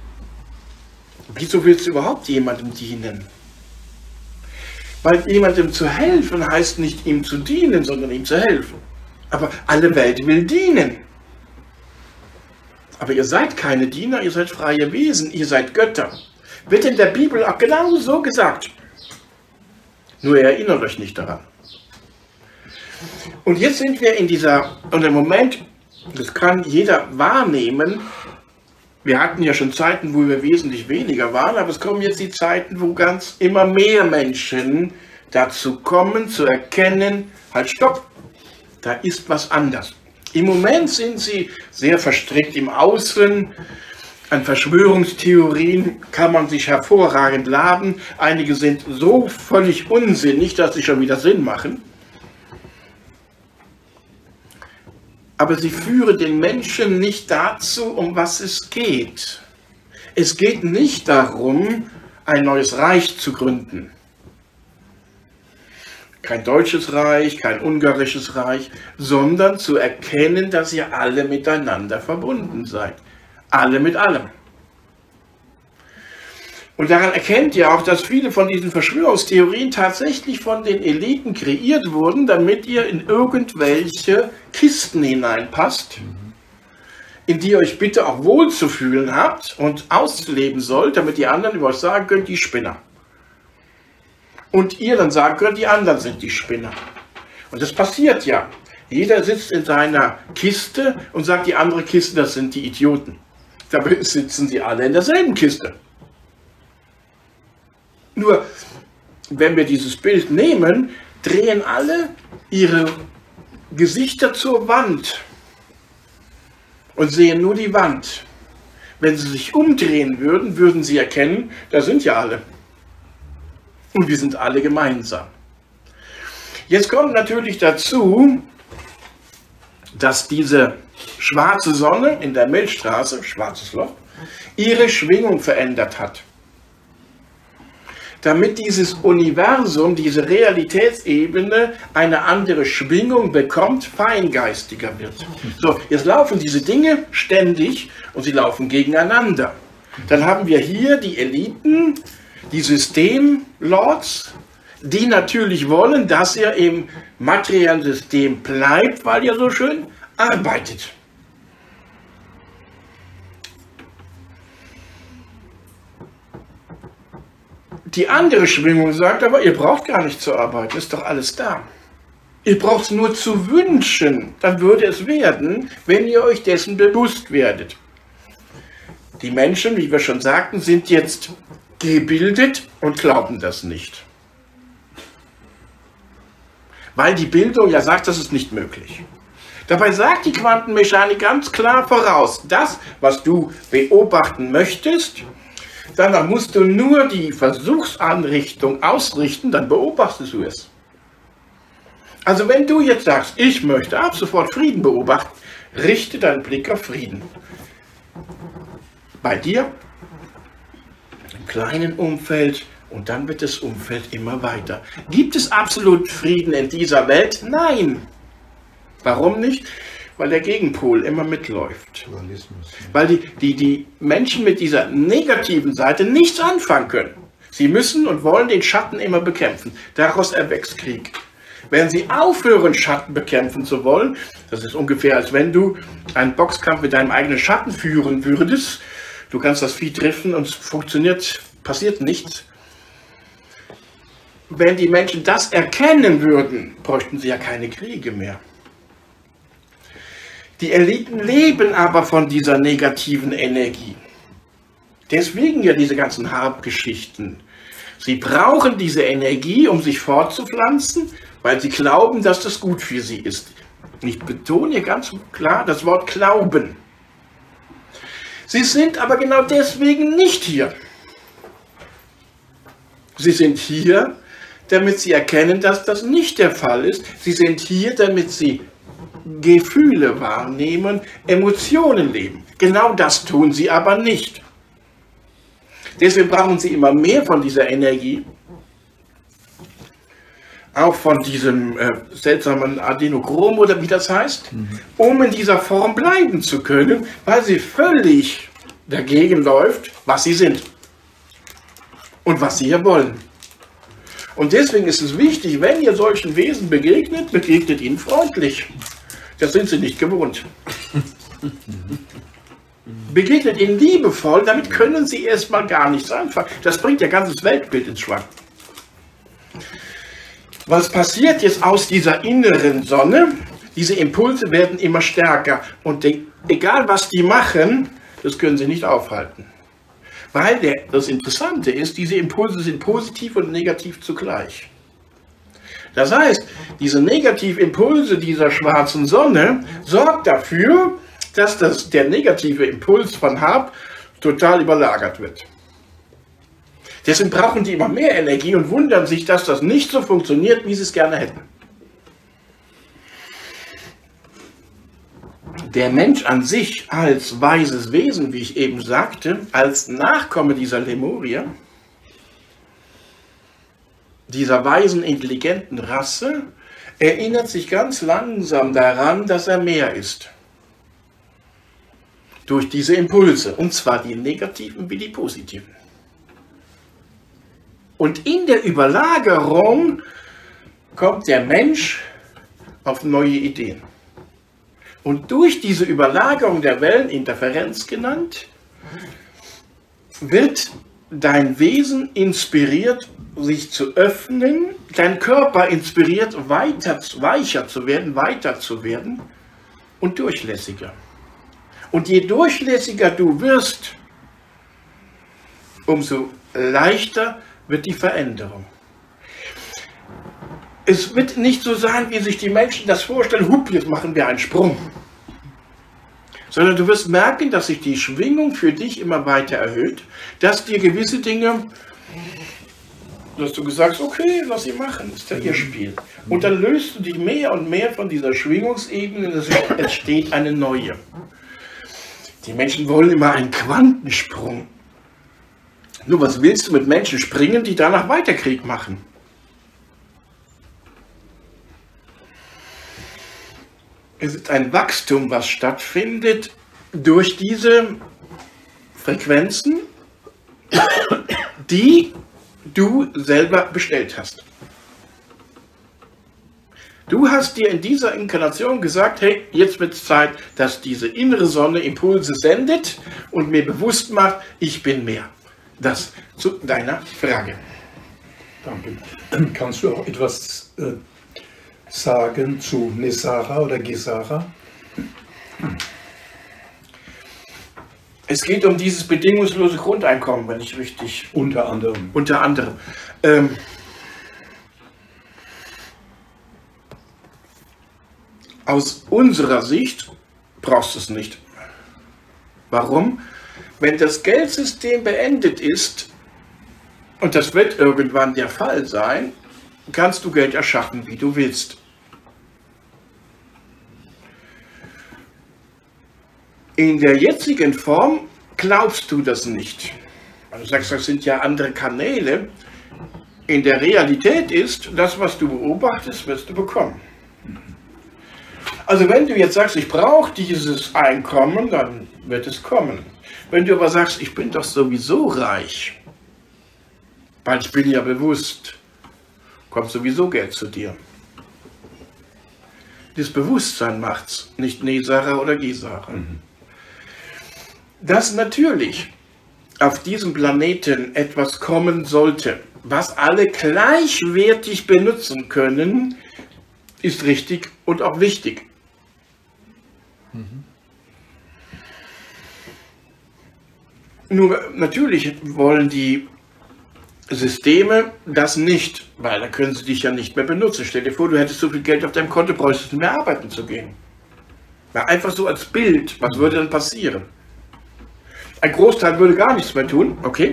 Wieso willst du überhaupt jemandem dienen? Weil jemandem zu helfen heißt nicht ihm zu dienen, sondern ihm zu helfen. Aber alle Welt will dienen. Aber ihr seid keine Diener, ihr seid freie Wesen, ihr seid Götter. Wird in der Bibel auch genau so gesagt. Nur ihr erinnert euch nicht daran. Und jetzt sind wir in dieser, und im Moment, das kann jeder wahrnehmen, wir hatten ja schon Zeiten, wo wir wesentlich weniger waren, aber es kommen jetzt die Zeiten, wo ganz immer mehr Menschen dazu kommen, zu erkennen, halt stopp, da ist was anders. Im Moment sind sie sehr verstrickt im Außen, an Verschwörungstheorien kann man sich hervorragend laben, einige sind so völlig unsinnig, dass sie schon wieder Sinn machen. Aber sie führen den Menschen nicht dazu, um was es geht. Es geht nicht darum, ein neues Reich zu gründen. Kein deutsches Reich, kein ungarisches Reich, sondern zu erkennen, dass ihr alle miteinander verbunden seid. Alle mit allem. Und daran erkennt ihr auch, dass viele von diesen Verschwörungstheorien tatsächlich von den Eliten kreiert wurden, damit ihr in irgendwelche Kisten hineinpasst, in die ihr euch bitte auch wohlzufühlen habt und ausleben sollt, damit die anderen über euch sagen können, die Spinner. Und ihr dann sagen könnt, die anderen sind die Spinner. Und das passiert ja. Jeder sitzt in seiner Kiste und sagt, die andere Kiste, das sind die Idioten. Dabei sitzen sie alle in derselben Kiste. Nur, wenn wir dieses Bild nehmen, drehen alle ihre Gesichter zur Wand und sehen nur die Wand. Wenn sie sich umdrehen würden, würden sie erkennen, da sind ja alle. Und wir sind alle gemeinsam. Jetzt kommt natürlich dazu, dass diese schwarze Sonne in der Milchstraße, schwarzes Loch, ihre Schwingung verändert hat. Damit dieses Universum, diese Realitätsebene eine andere Schwingung bekommt, feingeistiger wird. So, jetzt laufen diese Dinge ständig und sie laufen gegeneinander. Dann haben wir hier die Eliten, die Systemlords, die natürlich wollen, dass ihr im materiellen System bleibt, weil ihr so schön arbeitet. Die andere Schwingung sagt aber, ihr braucht gar nicht zu arbeiten, ist doch alles da. Ihr braucht es nur zu wünschen, dann würde es werden, wenn ihr euch dessen bewusst werdet. Die Menschen, wie wir schon sagten, sind jetzt gebildet und glauben das nicht. Weil die Bildung ja sagt, das ist nicht möglich. Dabei sagt die Quantenmechanik ganz klar voraus, das, was du beobachten möchtest, danach musst du nur die Versuchsanrichtung ausrichten, dann beobachtest du es. Also wenn du jetzt sagst, ich möchte ab sofort Frieden beobachten, richte deinen Blick auf Frieden. Bei dir, im kleinen Umfeld, und dann wird das Umfeld immer weiter. Gibt es absolut Frieden in dieser Welt? Nein. Warum nicht? Weil der Gegenpol immer mitläuft. Weil die, die, die Menschen mit dieser negativen Seite nichts anfangen können. Sie müssen und wollen den Schatten immer bekämpfen. Daraus erwächst Krieg. Wenn sie aufhören, Schatten bekämpfen zu wollen, das ist ungefähr, als wenn du einen Boxkampf mit deinem eigenen Schatten führen würdest. Du kannst das Vieh treffen und es funktioniert, passiert nichts. Wenn die Menschen das erkennen würden, bräuchten sie ja keine Kriege mehr. Die Eliten leben aber von dieser negativen Energie. Deswegen ja diese ganzen Hab-Geschichten. Sie brauchen diese Energie, um sich fortzupflanzen, weil sie glauben, dass das gut für sie ist. Ich betone hier ganz klar das Wort Glauben. Sie sind aber genau deswegen nicht hier. Sie sind hier, damit sie erkennen, dass das nicht der Fall ist. Sie sind hier, damit sie Gefühle wahrnehmen, Emotionen leben. Genau das tun sie aber nicht. Deswegen brauchen sie immer mehr von dieser Energie, auch von diesem äh, seltsamen Adenochrom oder wie das heißt, mhm. um in dieser Form bleiben zu können, weil sie völlig dagegen läuft, was sie sind und was sie hier wollen. Und deswegen ist es wichtig, wenn ihr solchen Wesen begegnet, begegnet ihnen freundlich. Das sind sie nicht gewohnt. Begegnet ihnen liebevoll, damit können sie erstmal gar nichts anfangen. Das bringt ihr ganzes Weltbild ins Schwanken. Was passiert jetzt aus dieser inneren Sonne? Diese Impulse werden immer stärker. Und die, egal was die machen, das können sie nicht aufhalten. Weil der, das Interessante ist, diese Impulse sind positiv und negativ zugleich. Das heißt, diese Negativimpulse dieser schwarzen Sonne sorgt dafür, dass das, der negative Impuls von Hab total überlagert wird. Deswegen brauchen die immer mehr Energie und wundern sich, dass das nicht so funktioniert, wie sie es gerne hätten. Der Mensch an sich als weises Wesen, wie ich eben sagte, als Nachkomme dieser Lemurier, dieser weisen, intelligenten Rasse, erinnert sich ganz langsam daran, dass er mehr ist. Durch diese Impulse, und zwar die negativen wie die positiven. Und in der Überlagerung kommt der Mensch auf neue Ideen. Und durch diese Überlagerung der Welleninterferenz genannt, wird dein Wesen inspiriert, sich zu öffnen, dein Körper inspiriert, weiter, weicher zu werden, weiter zu werden und durchlässiger. Und je durchlässiger du wirst, umso leichter wird die Veränderung. Es wird nicht so sein, wie sich die Menschen das vorstellen, hup, jetzt machen wir einen Sprung. Sondern du wirst merken, dass sich die Schwingung für dich immer weiter erhöht, dass dir gewisse Dinge, dass du gesagt hast, okay, lass sie machen, ist ja ihr Spiel. Und dann löst du dich mehr und mehr von dieser Schwingungsebene, es entsteht eine neue. Die Menschen wollen immer einen Quantensprung. Nur was willst du mit Menschen springen, die danach weiter Krieg machen? Es ist ein Wachstum, was stattfindet durch diese Frequenzen, die du selber bestellt hast. Du hast dir in dieser Inkarnation gesagt, hey, jetzt wird es Zeit, dass diese innere Sonne Impulse sendet und mir bewusst macht, ich bin mehr. Das zu deiner Frage. Danke. Kannst du auch etwas äh, sagen zu Nesara oder Gesara? Es geht um dieses bedingungslose Grundeinkommen, wenn ich richtig... Unter anderem. Unter anderem. Ähm, aus unserer Sicht brauchst du es nicht. Warum? Wenn das Geldsystem beendet ist, und das wird irgendwann der Fall sein, kannst du Geld erschaffen, wie du willst. In der jetzigen Form glaubst du das nicht. Du sagst, das sind ja andere Kanäle. In der Realität ist, das, was du beobachtest, wirst du bekommen. Also wenn du jetzt sagst, ich brauche dieses Einkommen, dann wird es kommen. Wenn du aber sagst, ich bin doch sowieso reich, weil ich bin ja bewusst, kommt sowieso Geld zu dir. Das Bewusstsein macht's, nicht Nesara oder Gesara. Mhm. Dass natürlich auf diesem Planeten etwas kommen sollte, was alle gleichwertig benutzen können, ist richtig und auch wichtig. Mhm. Nur natürlich wollen die Systeme das nicht, weil da können sie dich ja nicht mehr benutzen. Stell dir vor, du hättest so viel Geld auf deinem Konto, bräuchtest du nicht mehr arbeiten zu gehen. Ja, einfach so als Bild, was würde dann passieren? Ein Großteil würde gar nichts mehr tun, okay?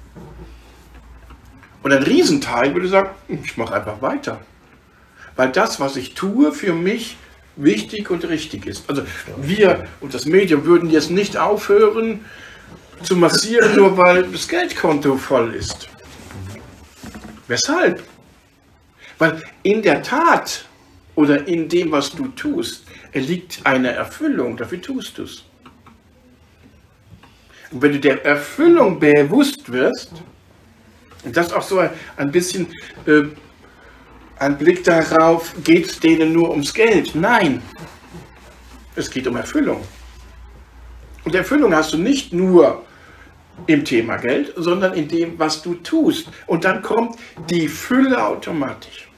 Und ein Riesenteil würde sagen, ich mache einfach weiter. Weil das, was ich tue, für mich wichtig und richtig ist. Also wir und das Medium würden jetzt nicht aufhören zu massieren, nur weil das Geldkonto voll ist. Weshalb? Weil in der Tat oder in dem, was du tust, liegt eine Erfüllung, dafür tust du es. Und wenn du der Erfüllung bewusst wirst, und das auch so ein bisschen äh, ein Blick darauf, geht es denen nur ums Geld? Nein, es geht um Erfüllung. Und Erfüllung hast du nicht nur im Thema Geld, sondern in dem, was du tust. Und dann kommt die Fülle automatisch.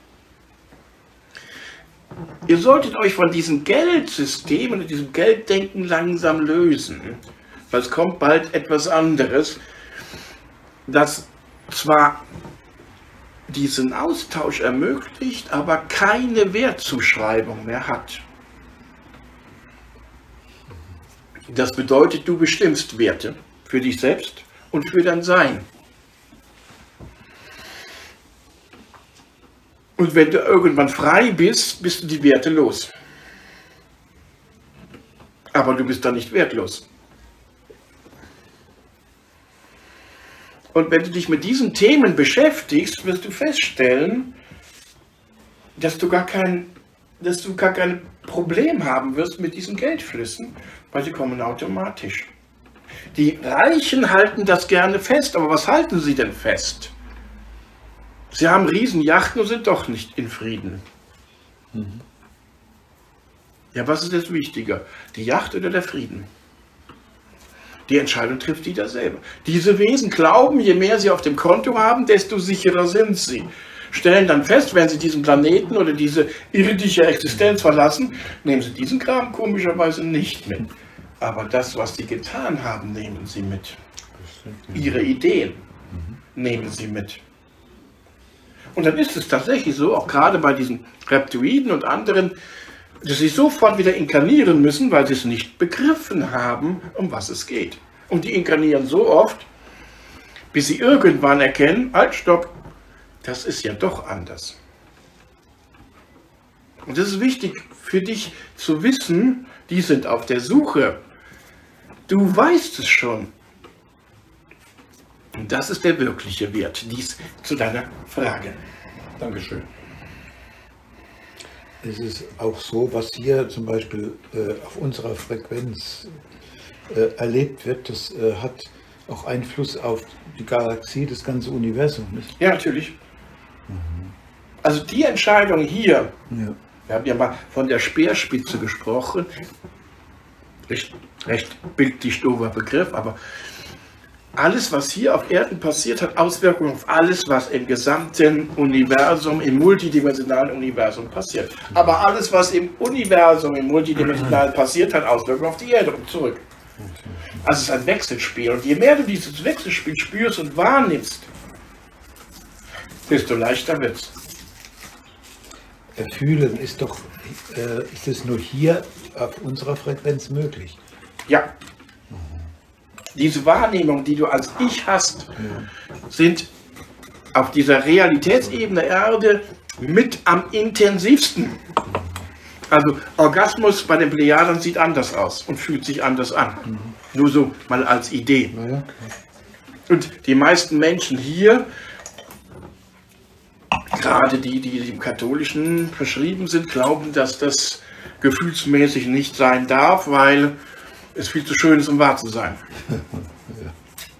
Ihr solltet euch von diesem Geldsystem und diesem Gelddenken langsam lösen, weil es kommt bald etwas anderes, das zwar diesen Austausch ermöglicht, aber keine Wertzuschreibung mehr hat. Das bedeutet, du bestimmst Werte für dich selbst und für dein Sein. Und wenn du irgendwann frei bist, bist du die Werte los. Aber du bist dann nicht wertlos. Und wenn du dich mit diesen Themen beschäftigst, wirst du feststellen, dass du gar kein, dass du gar kein Problem haben wirst mit diesen Geldflüssen, weil sie kommen automatisch. Die Reichen halten das gerne fest, aber was halten sie denn fest? Sie haben Riesenjachten und sind doch nicht in Frieden. Mhm. Ja, was ist jetzt wichtiger? Die Yacht oder der Frieden? Die Entscheidung trifft jeder selber. Diese Wesen glauben, je mehr sie auf dem Konto haben, desto sicherer sind sie. Stellen dann fest, wenn sie diesen Planeten oder diese irdische Existenz verlassen, nehmen sie diesen Kram komischerweise nicht mit. Aber das, was sie getan haben, nehmen sie mit. Ihre Ideen nehmen sie mit. Und dann ist es tatsächlich so, auch gerade bei diesen Reptoiden und anderen, dass sie sofort wieder inkarnieren müssen, weil sie es nicht begriffen haben, um was es geht. Und die inkarnieren so oft, bis sie irgendwann erkennen, halt, stopp, das ist ja doch anders. Und das ist wichtig für dich zu wissen, die sind auf der Suche. Du weißt es schon. Und das ist der wirkliche Wert. Dies zu deiner Frage. Dankeschön. Es ist auch so, was hier zum Beispiel äh, auf unserer Frequenz äh, erlebt wird, das äh, hat auch Einfluss auf die Galaxie, das ganze Universum. Nicht? Ja, natürlich. Mhm. Also die Entscheidung hier, ja. Wir haben ja mal von der Speerspitze gesprochen, recht, recht bildlich doofer Begriff, aber alles, was hier auf Erden passiert, hat Auswirkungen auf alles, was im gesamten Universum, im multidimensionalen Universum passiert. Aber alles, was im Universum, im multidimensionalen passiert, hat Auswirkungen auf die Erde und zurück. Also es ist ein Wechselspiel. Und je mehr du dieses Wechselspiel spürst und wahrnimmst, desto leichter wird es. Fühlen ist doch, äh, ist es nur hier auf unserer Frequenz möglich? Ja. Diese Wahrnehmung, die du als Ich hast, sind auf dieser Realitätsebene Erde mit am intensivsten. Also Orgasmus bei den Plejadern sieht anders aus und fühlt sich anders an. Mhm. Nur so mal als Idee. Ja, okay. Und die meisten Menschen hier, gerade die, die dem Katholischen verschrieben sind, glauben, dass das gefühlsmäßig nicht sein darf, weil es viel zu schön ist, um wahr zu sein. Ja.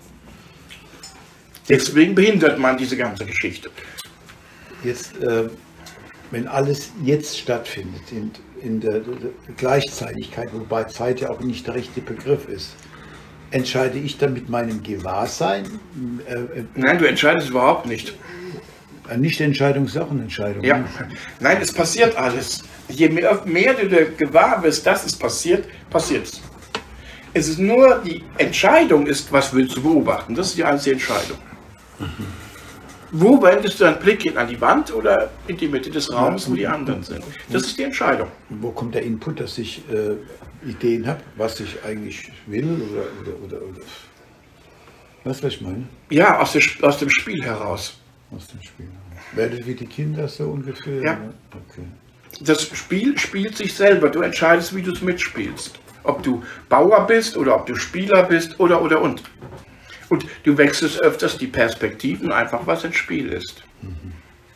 Deswegen behindert man diese ganze Geschichte. Jetzt, äh, wenn alles jetzt stattfindet, in, in der, der Gleichzeitigkeit, wobei Zeit ja auch nicht der richtige Begriff ist, entscheide ich dann mit meinem Gewahrsein? Äh, äh, Nein, du entscheidest überhaupt nicht. Nicht Entscheidung, ist auch eine Entscheidung. Ja. Ne? Nein, es passiert alles. Je mehr, mehr du dir gewahr bist, dass es passiert, passiert es. Es ist nur, die Entscheidung ist, was willst du beobachten. Das ist die einzige Entscheidung. Wo wendest du deinen Blick hin? An die Wand oder in die Mitte des Raums, wo die anderen sind? Das ist die Entscheidung. Wo kommt der Input, dass ich äh, Ideen habe, was ich eigentlich will oder, oder, oder, oder was, was ich meine? Ja, aus, der, aus dem Spiel heraus. Aus dem Spiel. Werdet wie die Kinder so ungefähr? Ja. Ne? Okay. Das Spiel spielt sich selber. Du entscheidest, wie du es mitspielst. Ob du Bauer bist oder ob du Spieler bist oder oder und. Und du wechselst öfters die Perspektiven, einfach was ein Spiel ist. Mhm.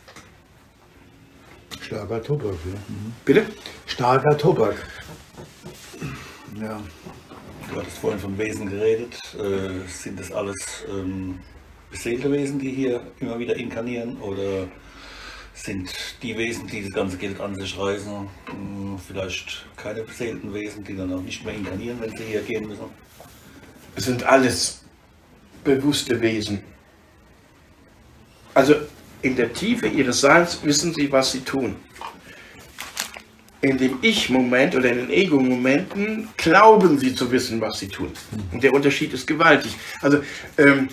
Starker Tobak, ja. Mhm. Bitte? Starker Tobak. Ja. Du hattest vorhin von Wesen geredet. Äh, sind das alles ähm, beseelte Wesen, die hier immer wieder inkarnieren? Oder sind die Wesen, die das ganze Geld an sich reißen, mh, vielleicht keine beseelten Wesen, die dann auch nicht mehr inkarnieren, wenn sie hier gehen müssen? Es sind alles bewusste Wesen. Also in der Tiefe ihres Seins wissen sie, was sie tun. In dem Ich-Moment oder in den Ego-Momenten glauben sie zu wissen, was sie tun. Und der Unterschied ist gewaltig. Also ähm,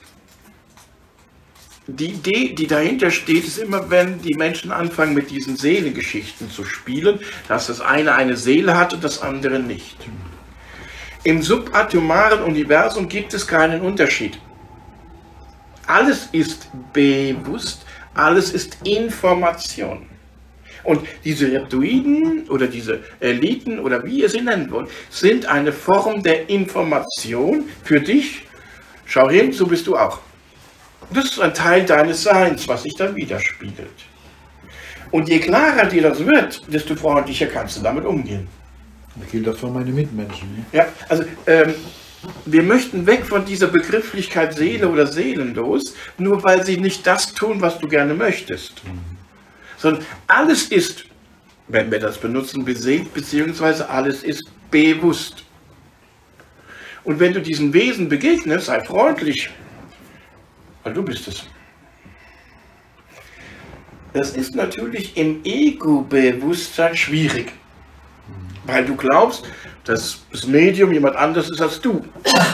die Idee, die dahinter steht, ist immer, wenn die Menschen anfangen, mit diesen Seelengeschichten zu spielen, dass das eine eine Seele hat und das andere nicht. Im subatomaren Universum gibt es keinen Unterschied. Alles ist bewusst, alles ist Information. Und diese Reptoiden oder diese Eliten oder wie ihr sie nennen wollt, sind eine Form der Information für dich. Schau hin, so bist du auch. Das ist ein Teil deines Seins, was sich dann widerspiegelt. Und je klarer dir das wird, desto freundlicher kannst du damit umgehen. Das gilt auch für meine Mitmenschen. Ne? Ja, also ähm, wir möchten weg von dieser Begrifflichkeit Seele oder seelenlos, nur weil sie nicht das tun, was du gerne möchtest. Mhm. Sondern alles ist, wenn wir das benutzen, beseelt, beziehungsweise alles ist bewusst. Und wenn du diesen Wesen begegnest, sei freundlich, weil du bist es. Das ist natürlich im Ego-Bewusstsein schwierig. Weil du glaubst, dass das Medium jemand anderes ist als du.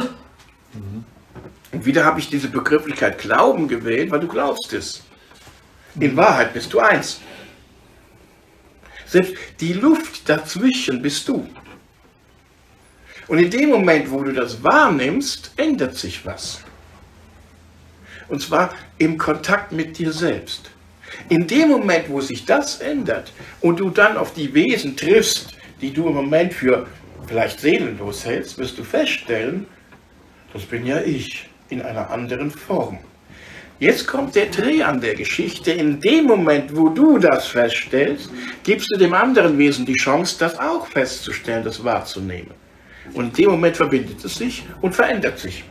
Und wieder habe ich diese Begrifflichkeit Glauben gewählt, weil du glaubst es. In Wahrheit bist du eins. Selbst die Luft dazwischen bist du. Und in dem Moment, wo du das wahrnimmst, ändert sich was. Und zwar im Kontakt mit dir selbst. In dem Moment, wo sich das ändert und du dann auf die Wesen triffst, die du im Moment für vielleicht seelenlos hältst, wirst du feststellen, das bin ja ich in einer anderen Form. Jetzt kommt der Dreh an der Geschichte. In dem Moment, wo du das feststellst, gibst du dem anderen Wesen die Chance, das auch festzustellen, das wahrzunehmen. Und in dem Moment verbindet es sich und verändert sich.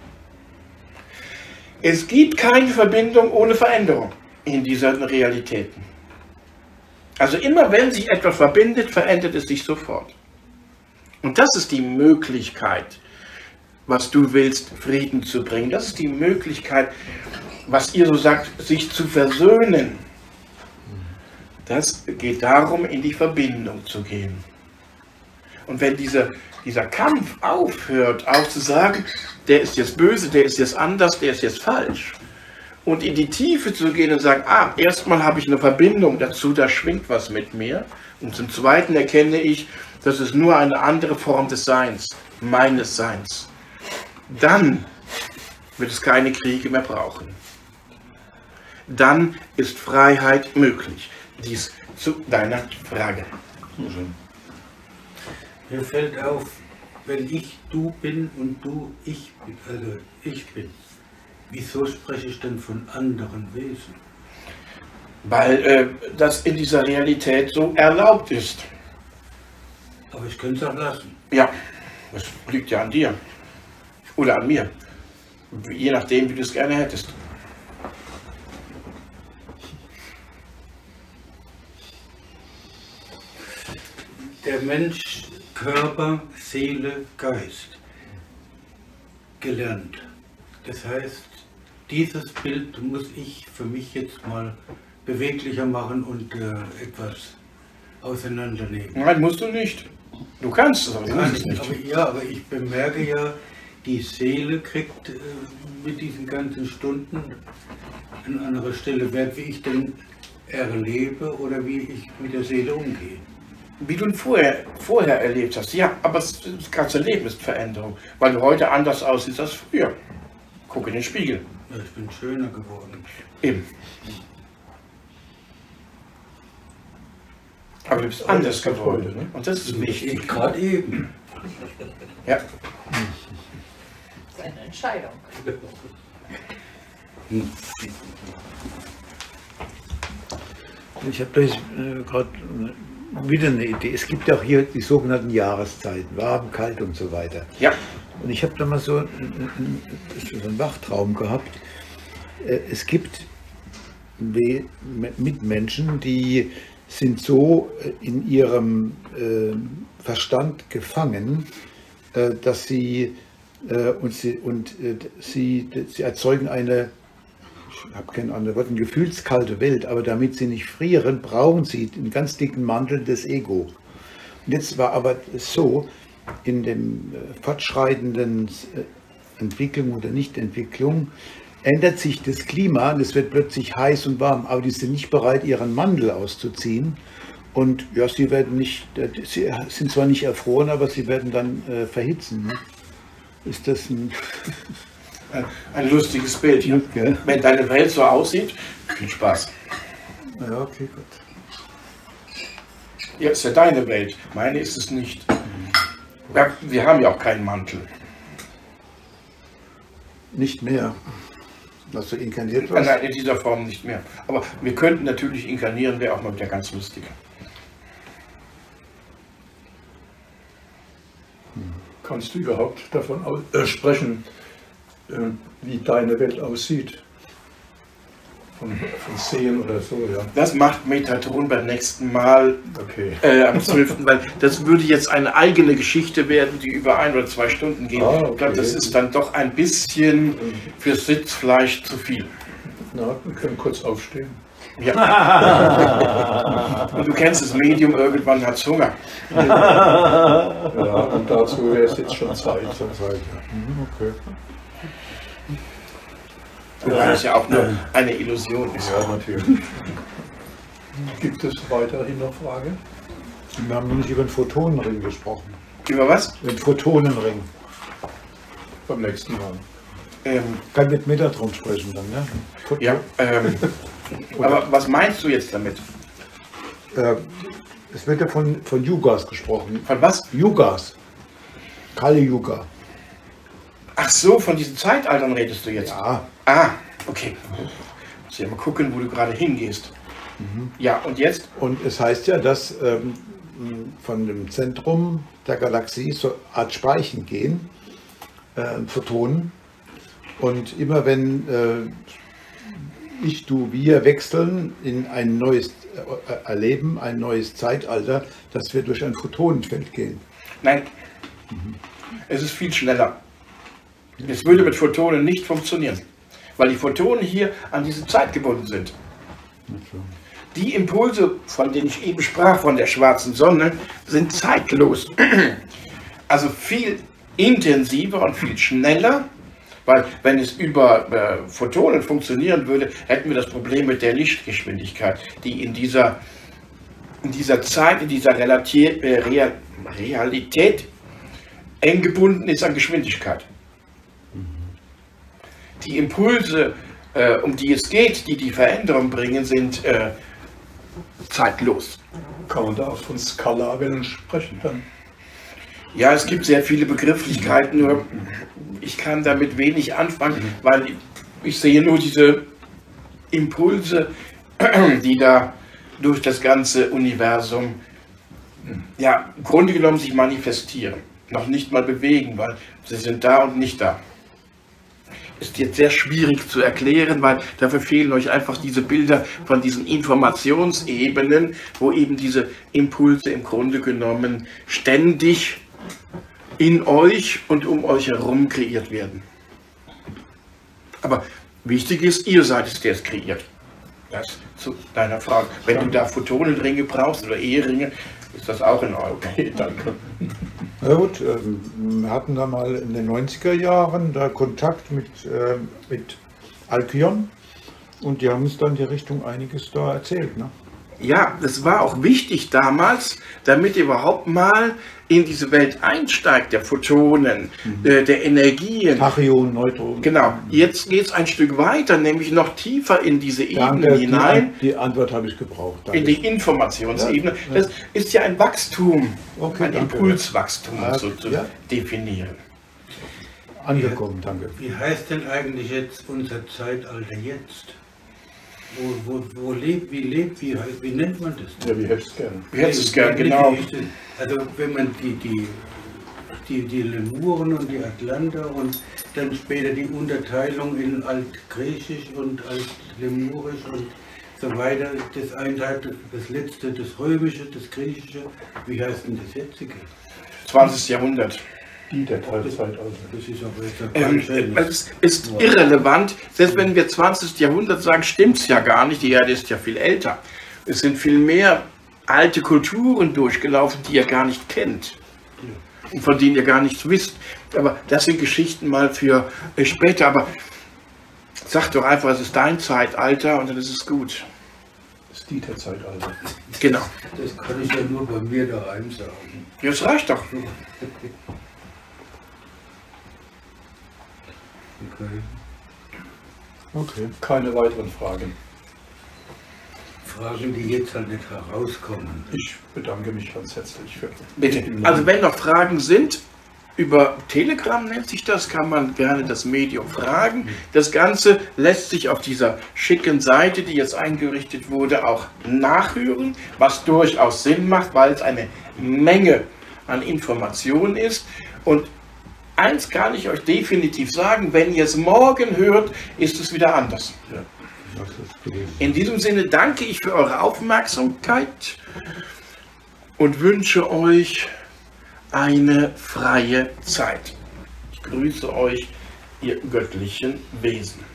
Es gibt keine Verbindung ohne Veränderung in diesen Realitäten. Also immer wenn sich etwas verbindet, verändert es sich sofort. Und das ist die Möglichkeit, was du willst, Frieden zu bringen. Das ist die Möglichkeit, was ihr so sagt, sich zu versöhnen. Das geht darum, in die Verbindung zu gehen. Und wenn dieser, dieser Kampf aufhört, auch zu sagen, der ist jetzt böse, der ist jetzt anders, der ist jetzt falsch, und in die Tiefe zu gehen und sagen, ah, erstmal habe ich eine Verbindung dazu, da schwingt was mit mir. Und zum Zweiten erkenne ich, das ist nur eine andere Form des Seins, meines Seins. Dann wird es keine Kriege mehr brauchen. Dann ist Freiheit möglich. Dies zu deiner Frage. Mir fällt auf, wenn ich du bin und du ich bin, also ich bin, wieso spreche ich denn von anderen Wesen? Weil äh, das in dieser Realität so erlaubt ist. Aber ich könnte es auch lassen. Ja, das liegt ja an dir. Oder an mir. Je nachdem, wie du es gerne hättest. Der Mensch, Körper, Seele, Geist. Gelernt. Das heißt, dieses Bild muss ich für mich jetzt mal beweglicher machen und äh, etwas auseinandernehmen. Nein, musst du nicht. Du kannst es, aber du musst es nicht. Aber, ja, aber ich bemerke ja, die Seele kriegt äh, mit diesen ganzen Stunden an anderer Stelle werde, wie ich denn erlebe oder wie ich mit der Seele umgehe. Wie du ihn vorher, vorher erlebt hast. Ja, aber das, das ganze Leben ist Veränderung, weil du heute anders aussiehst als früher. Guck in den Spiegel. Ja, ich bin schöner geworden. Eben. Aber du bist anders geworden. Ne? Und das ist wichtig. Gerade eben. Ja. Das ist eine Entscheidung. Ich habe da jetzt äh, gerade äh, wieder eine Idee. Es gibt ja auch hier die sogenannten Jahreszeiten, warm, kalt und so weiter. Ja. Und ich habe da mal so einen, so einen Wachtraum gehabt. Äh, es gibt We- Mitmenschen, die sind so in ihrem äh, Verstand gefangen, äh, dass sie, äh, und, sie, und äh, sie, sie erzeugen eine, ich habe kein anderes Wort, eine gefühlskalte Welt, aber damit sie nicht frieren, brauchen sie den ganz dicken Mantel des Ego. Und jetzt war aber so, in dem äh, fortschreitenden äh, Entwicklung oder Nichtentwicklung, ändert sich das Klima und es wird plötzlich heiß und warm, aber die sind nicht bereit, ihren Mantel auszuziehen. Und ja, sie werden nicht, sie sind zwar nicht erfroren, aber sie werden dann äh, verhitzen. Ne? Ist das ein... Ein, ein lustiges Bild. Ja. Ja. Wenn deine Welt so aussieht, viel Spaß. Ja, okay, gut. Ja, ist ja deine Welt. Meine ist es nicht. Ja, wir haben ja auch keinen Mantel. Nicht mehr. Hast du inkarniert Nein, was? nein, in dieser Form nicht mehr. Aber wir könnten natürlich inkarnieren, wäre auch mal wieder ganz lustig. Kannst du überhaupt davon aus, äh, sprechen, äh, wie deine Welt aussieht? Von, von Sehen oder so, ja. Das macht Metatron beim nächsten Mal Okay. äh, am zwölften Weil das würde jetzt eine eigene Geschichte werden, die über ein oder zwei Stunden geht. Ah, okay. Ich glaube, das ist dann doch ein bisschen fürs Sitzfleisch zu viel. Na, wir können kurz aufstehen. Ja. Und du kennst das Medium, irgendwann hat es Hunger. Ja, und dazu wäre es jetzt schon Zeit. Zeit, ja. Mhm, okay. Weil es ja auch nur eine Illusion ist. Ja, natürlich. Gibt es weiterhin noch Fragen? Wir haben noch nicht über den Photonenring gesprochen. Über was? Den Photonenring. Beim nächsten Mal. Ähm, Kann mit Metatron sprechen dann, ne? Photon- ja, ähm, aber was meinst du jetzt damit? Äh, es wird ja von, von Yugas gesprochen. Von was? Yugas. Kali Yuga. Ach so, von diesen Zeitaltern redest du jetzt. Ja, Ah, okay. Muss ja mal gucken, wo du gerade hingehst. Ja, und jetzt? und es heißt ja, dass ähm, von dem Zentrum der Galaxie so eine Art Speichen gehen, äh, Photonen. Und immer wenn äh, ich, du, wir wechseln in ein neues äh, Erleben, ein neues Zeitalter, dass wir durch ein Photonenfeld gehen. Nein. Es ist viel schneller. Es würde mit Photonen nicht funktionieren, weil die Photonen hier an diese Zeit gebunden sind. Die Impulse, von denen ich eben sprach, von der schwarzen Sonne, sind zeitlos. Also viel intensiver und viel schneller, weil wenn es über äh, Photonen funktionieren würde, hätten wir das Problem mit der Lichtgeschwindigkeit, die in dieser, in dieser Zeit, in dieser Relati äh, Real Realität eng gebunden ist an Geschwindigkeit. Die Impulse, äh, um die es geht, die die Veränderung bringen, sind äh, zeitlos. Kann man da auch von Skalarwellen sprechen dann? Ja, es gibt sehr viele Begrifflichkeiten, nur ich kann damit wenig anfangen, weil ich sehe nur diese Impulse, die da durch das ganze Universum, ja, im Grunde genommen sich manifestieren. Noch nicht mal bewegen, weil sie sind da und nicht da. Ist jetzt sehr schwierig zu erklären, weil dafür fehlen euch einfach diese Bilder von diesen Informationsebenen, wo eben diese Impulse im Grunde genommen ständig in euch und um euch herum kreiert werden. Aber wichtig ist, ihr seid es, der es kreiert. Das zu deiner Frage. Wenn du da Photonenringe brauchst oder Eheringe, ist das auch in Ordnung. Okay, danke. Na gut, ähm, wir hatten da mal in den neunziger Jahren da Kontakt mit, äh, mit Alkion Und die haben uns dann die Richtung einiges da erzählt. Ne? Ja, das war auch wichtig damals, damit ihr überhaupt mal in diese Welt einsteigt, der Photonen, mhm. äh, der Energien. Tachyonen, Neutronen. Genau, jetzt geht es ein Stück weiter, nämlich noch tiefer in diese Ebenen Danke, hinein. Die, die Antwort habe ich gebraucht. Danke. In die Informationsebene. Ja, ja. Das ist ja ein Wachstum, okay, ein danke. Impulswachstum Ja, so zu ja. definieren. Angekommen, danke. Wie heißt denn eigentlich jetzt unser Zeitalter jetzt? Wo, wo, wo lebt, wie lebt, wie, wie nennt man das? Ja, wie hättest du es gerne? Wie hättest du es gern, genau. Also wenn man die, die, die, die Lemuren und die Atlanter und dann später die Unterteilung in Altgriechisch und Altlemurisch und so weiter, das Einteil, das letzte, das Römische, das Griechische, wie heißt denn das jetzige? zwanzigstes Jahrhundert. Die der Teilzeitalter. Das ist aber jetzt Ähm, es ist irrelevant. Selbst wenn wir zwanzigstes Jahrhundert sagen, stimmt es ja gar nicht. Die Erde ist ja viel älter. Es sind viel mehr alte Kulturen durchgelaufen, die ihr gar nicht kennt. Und von denen ihr gar nichts wisst. Aber das sind Geschichten mal für äh, später. Aber sag doch einfach, es ist dein Zeitalter und dann ist es gut. Das Dieter-Zeitalter. Genau. Das kann ich ja nur bei mir daheim sagen. Ja, das reicht doch. Okay. Okay. Keine weiteren Fragen. Fragen, die jetzt halt nicht herauskommen. Ich bedanke mich ganz herzlich für. Bitte. Also wenn noch Fragen sind, über Telegram nennt sich das, kann man gerne das Medium fragen. Das Ganze lässt sich auf dieser schicken Seite, die jetzt eingerichtet wurde, auch nachhören, was durchaus Sinn macht, weil es eine Menge an Informationen ist. Und eins kann ich euch definitiv sagen, wenn ihr es morgen hört, ist es wieder anders. Ja. In diesem Sinne danke ich für eure Aufmerksamkeit und wünsche euch eine freie Zeit. Ich grüße euch, ihr göttlichen Wesen.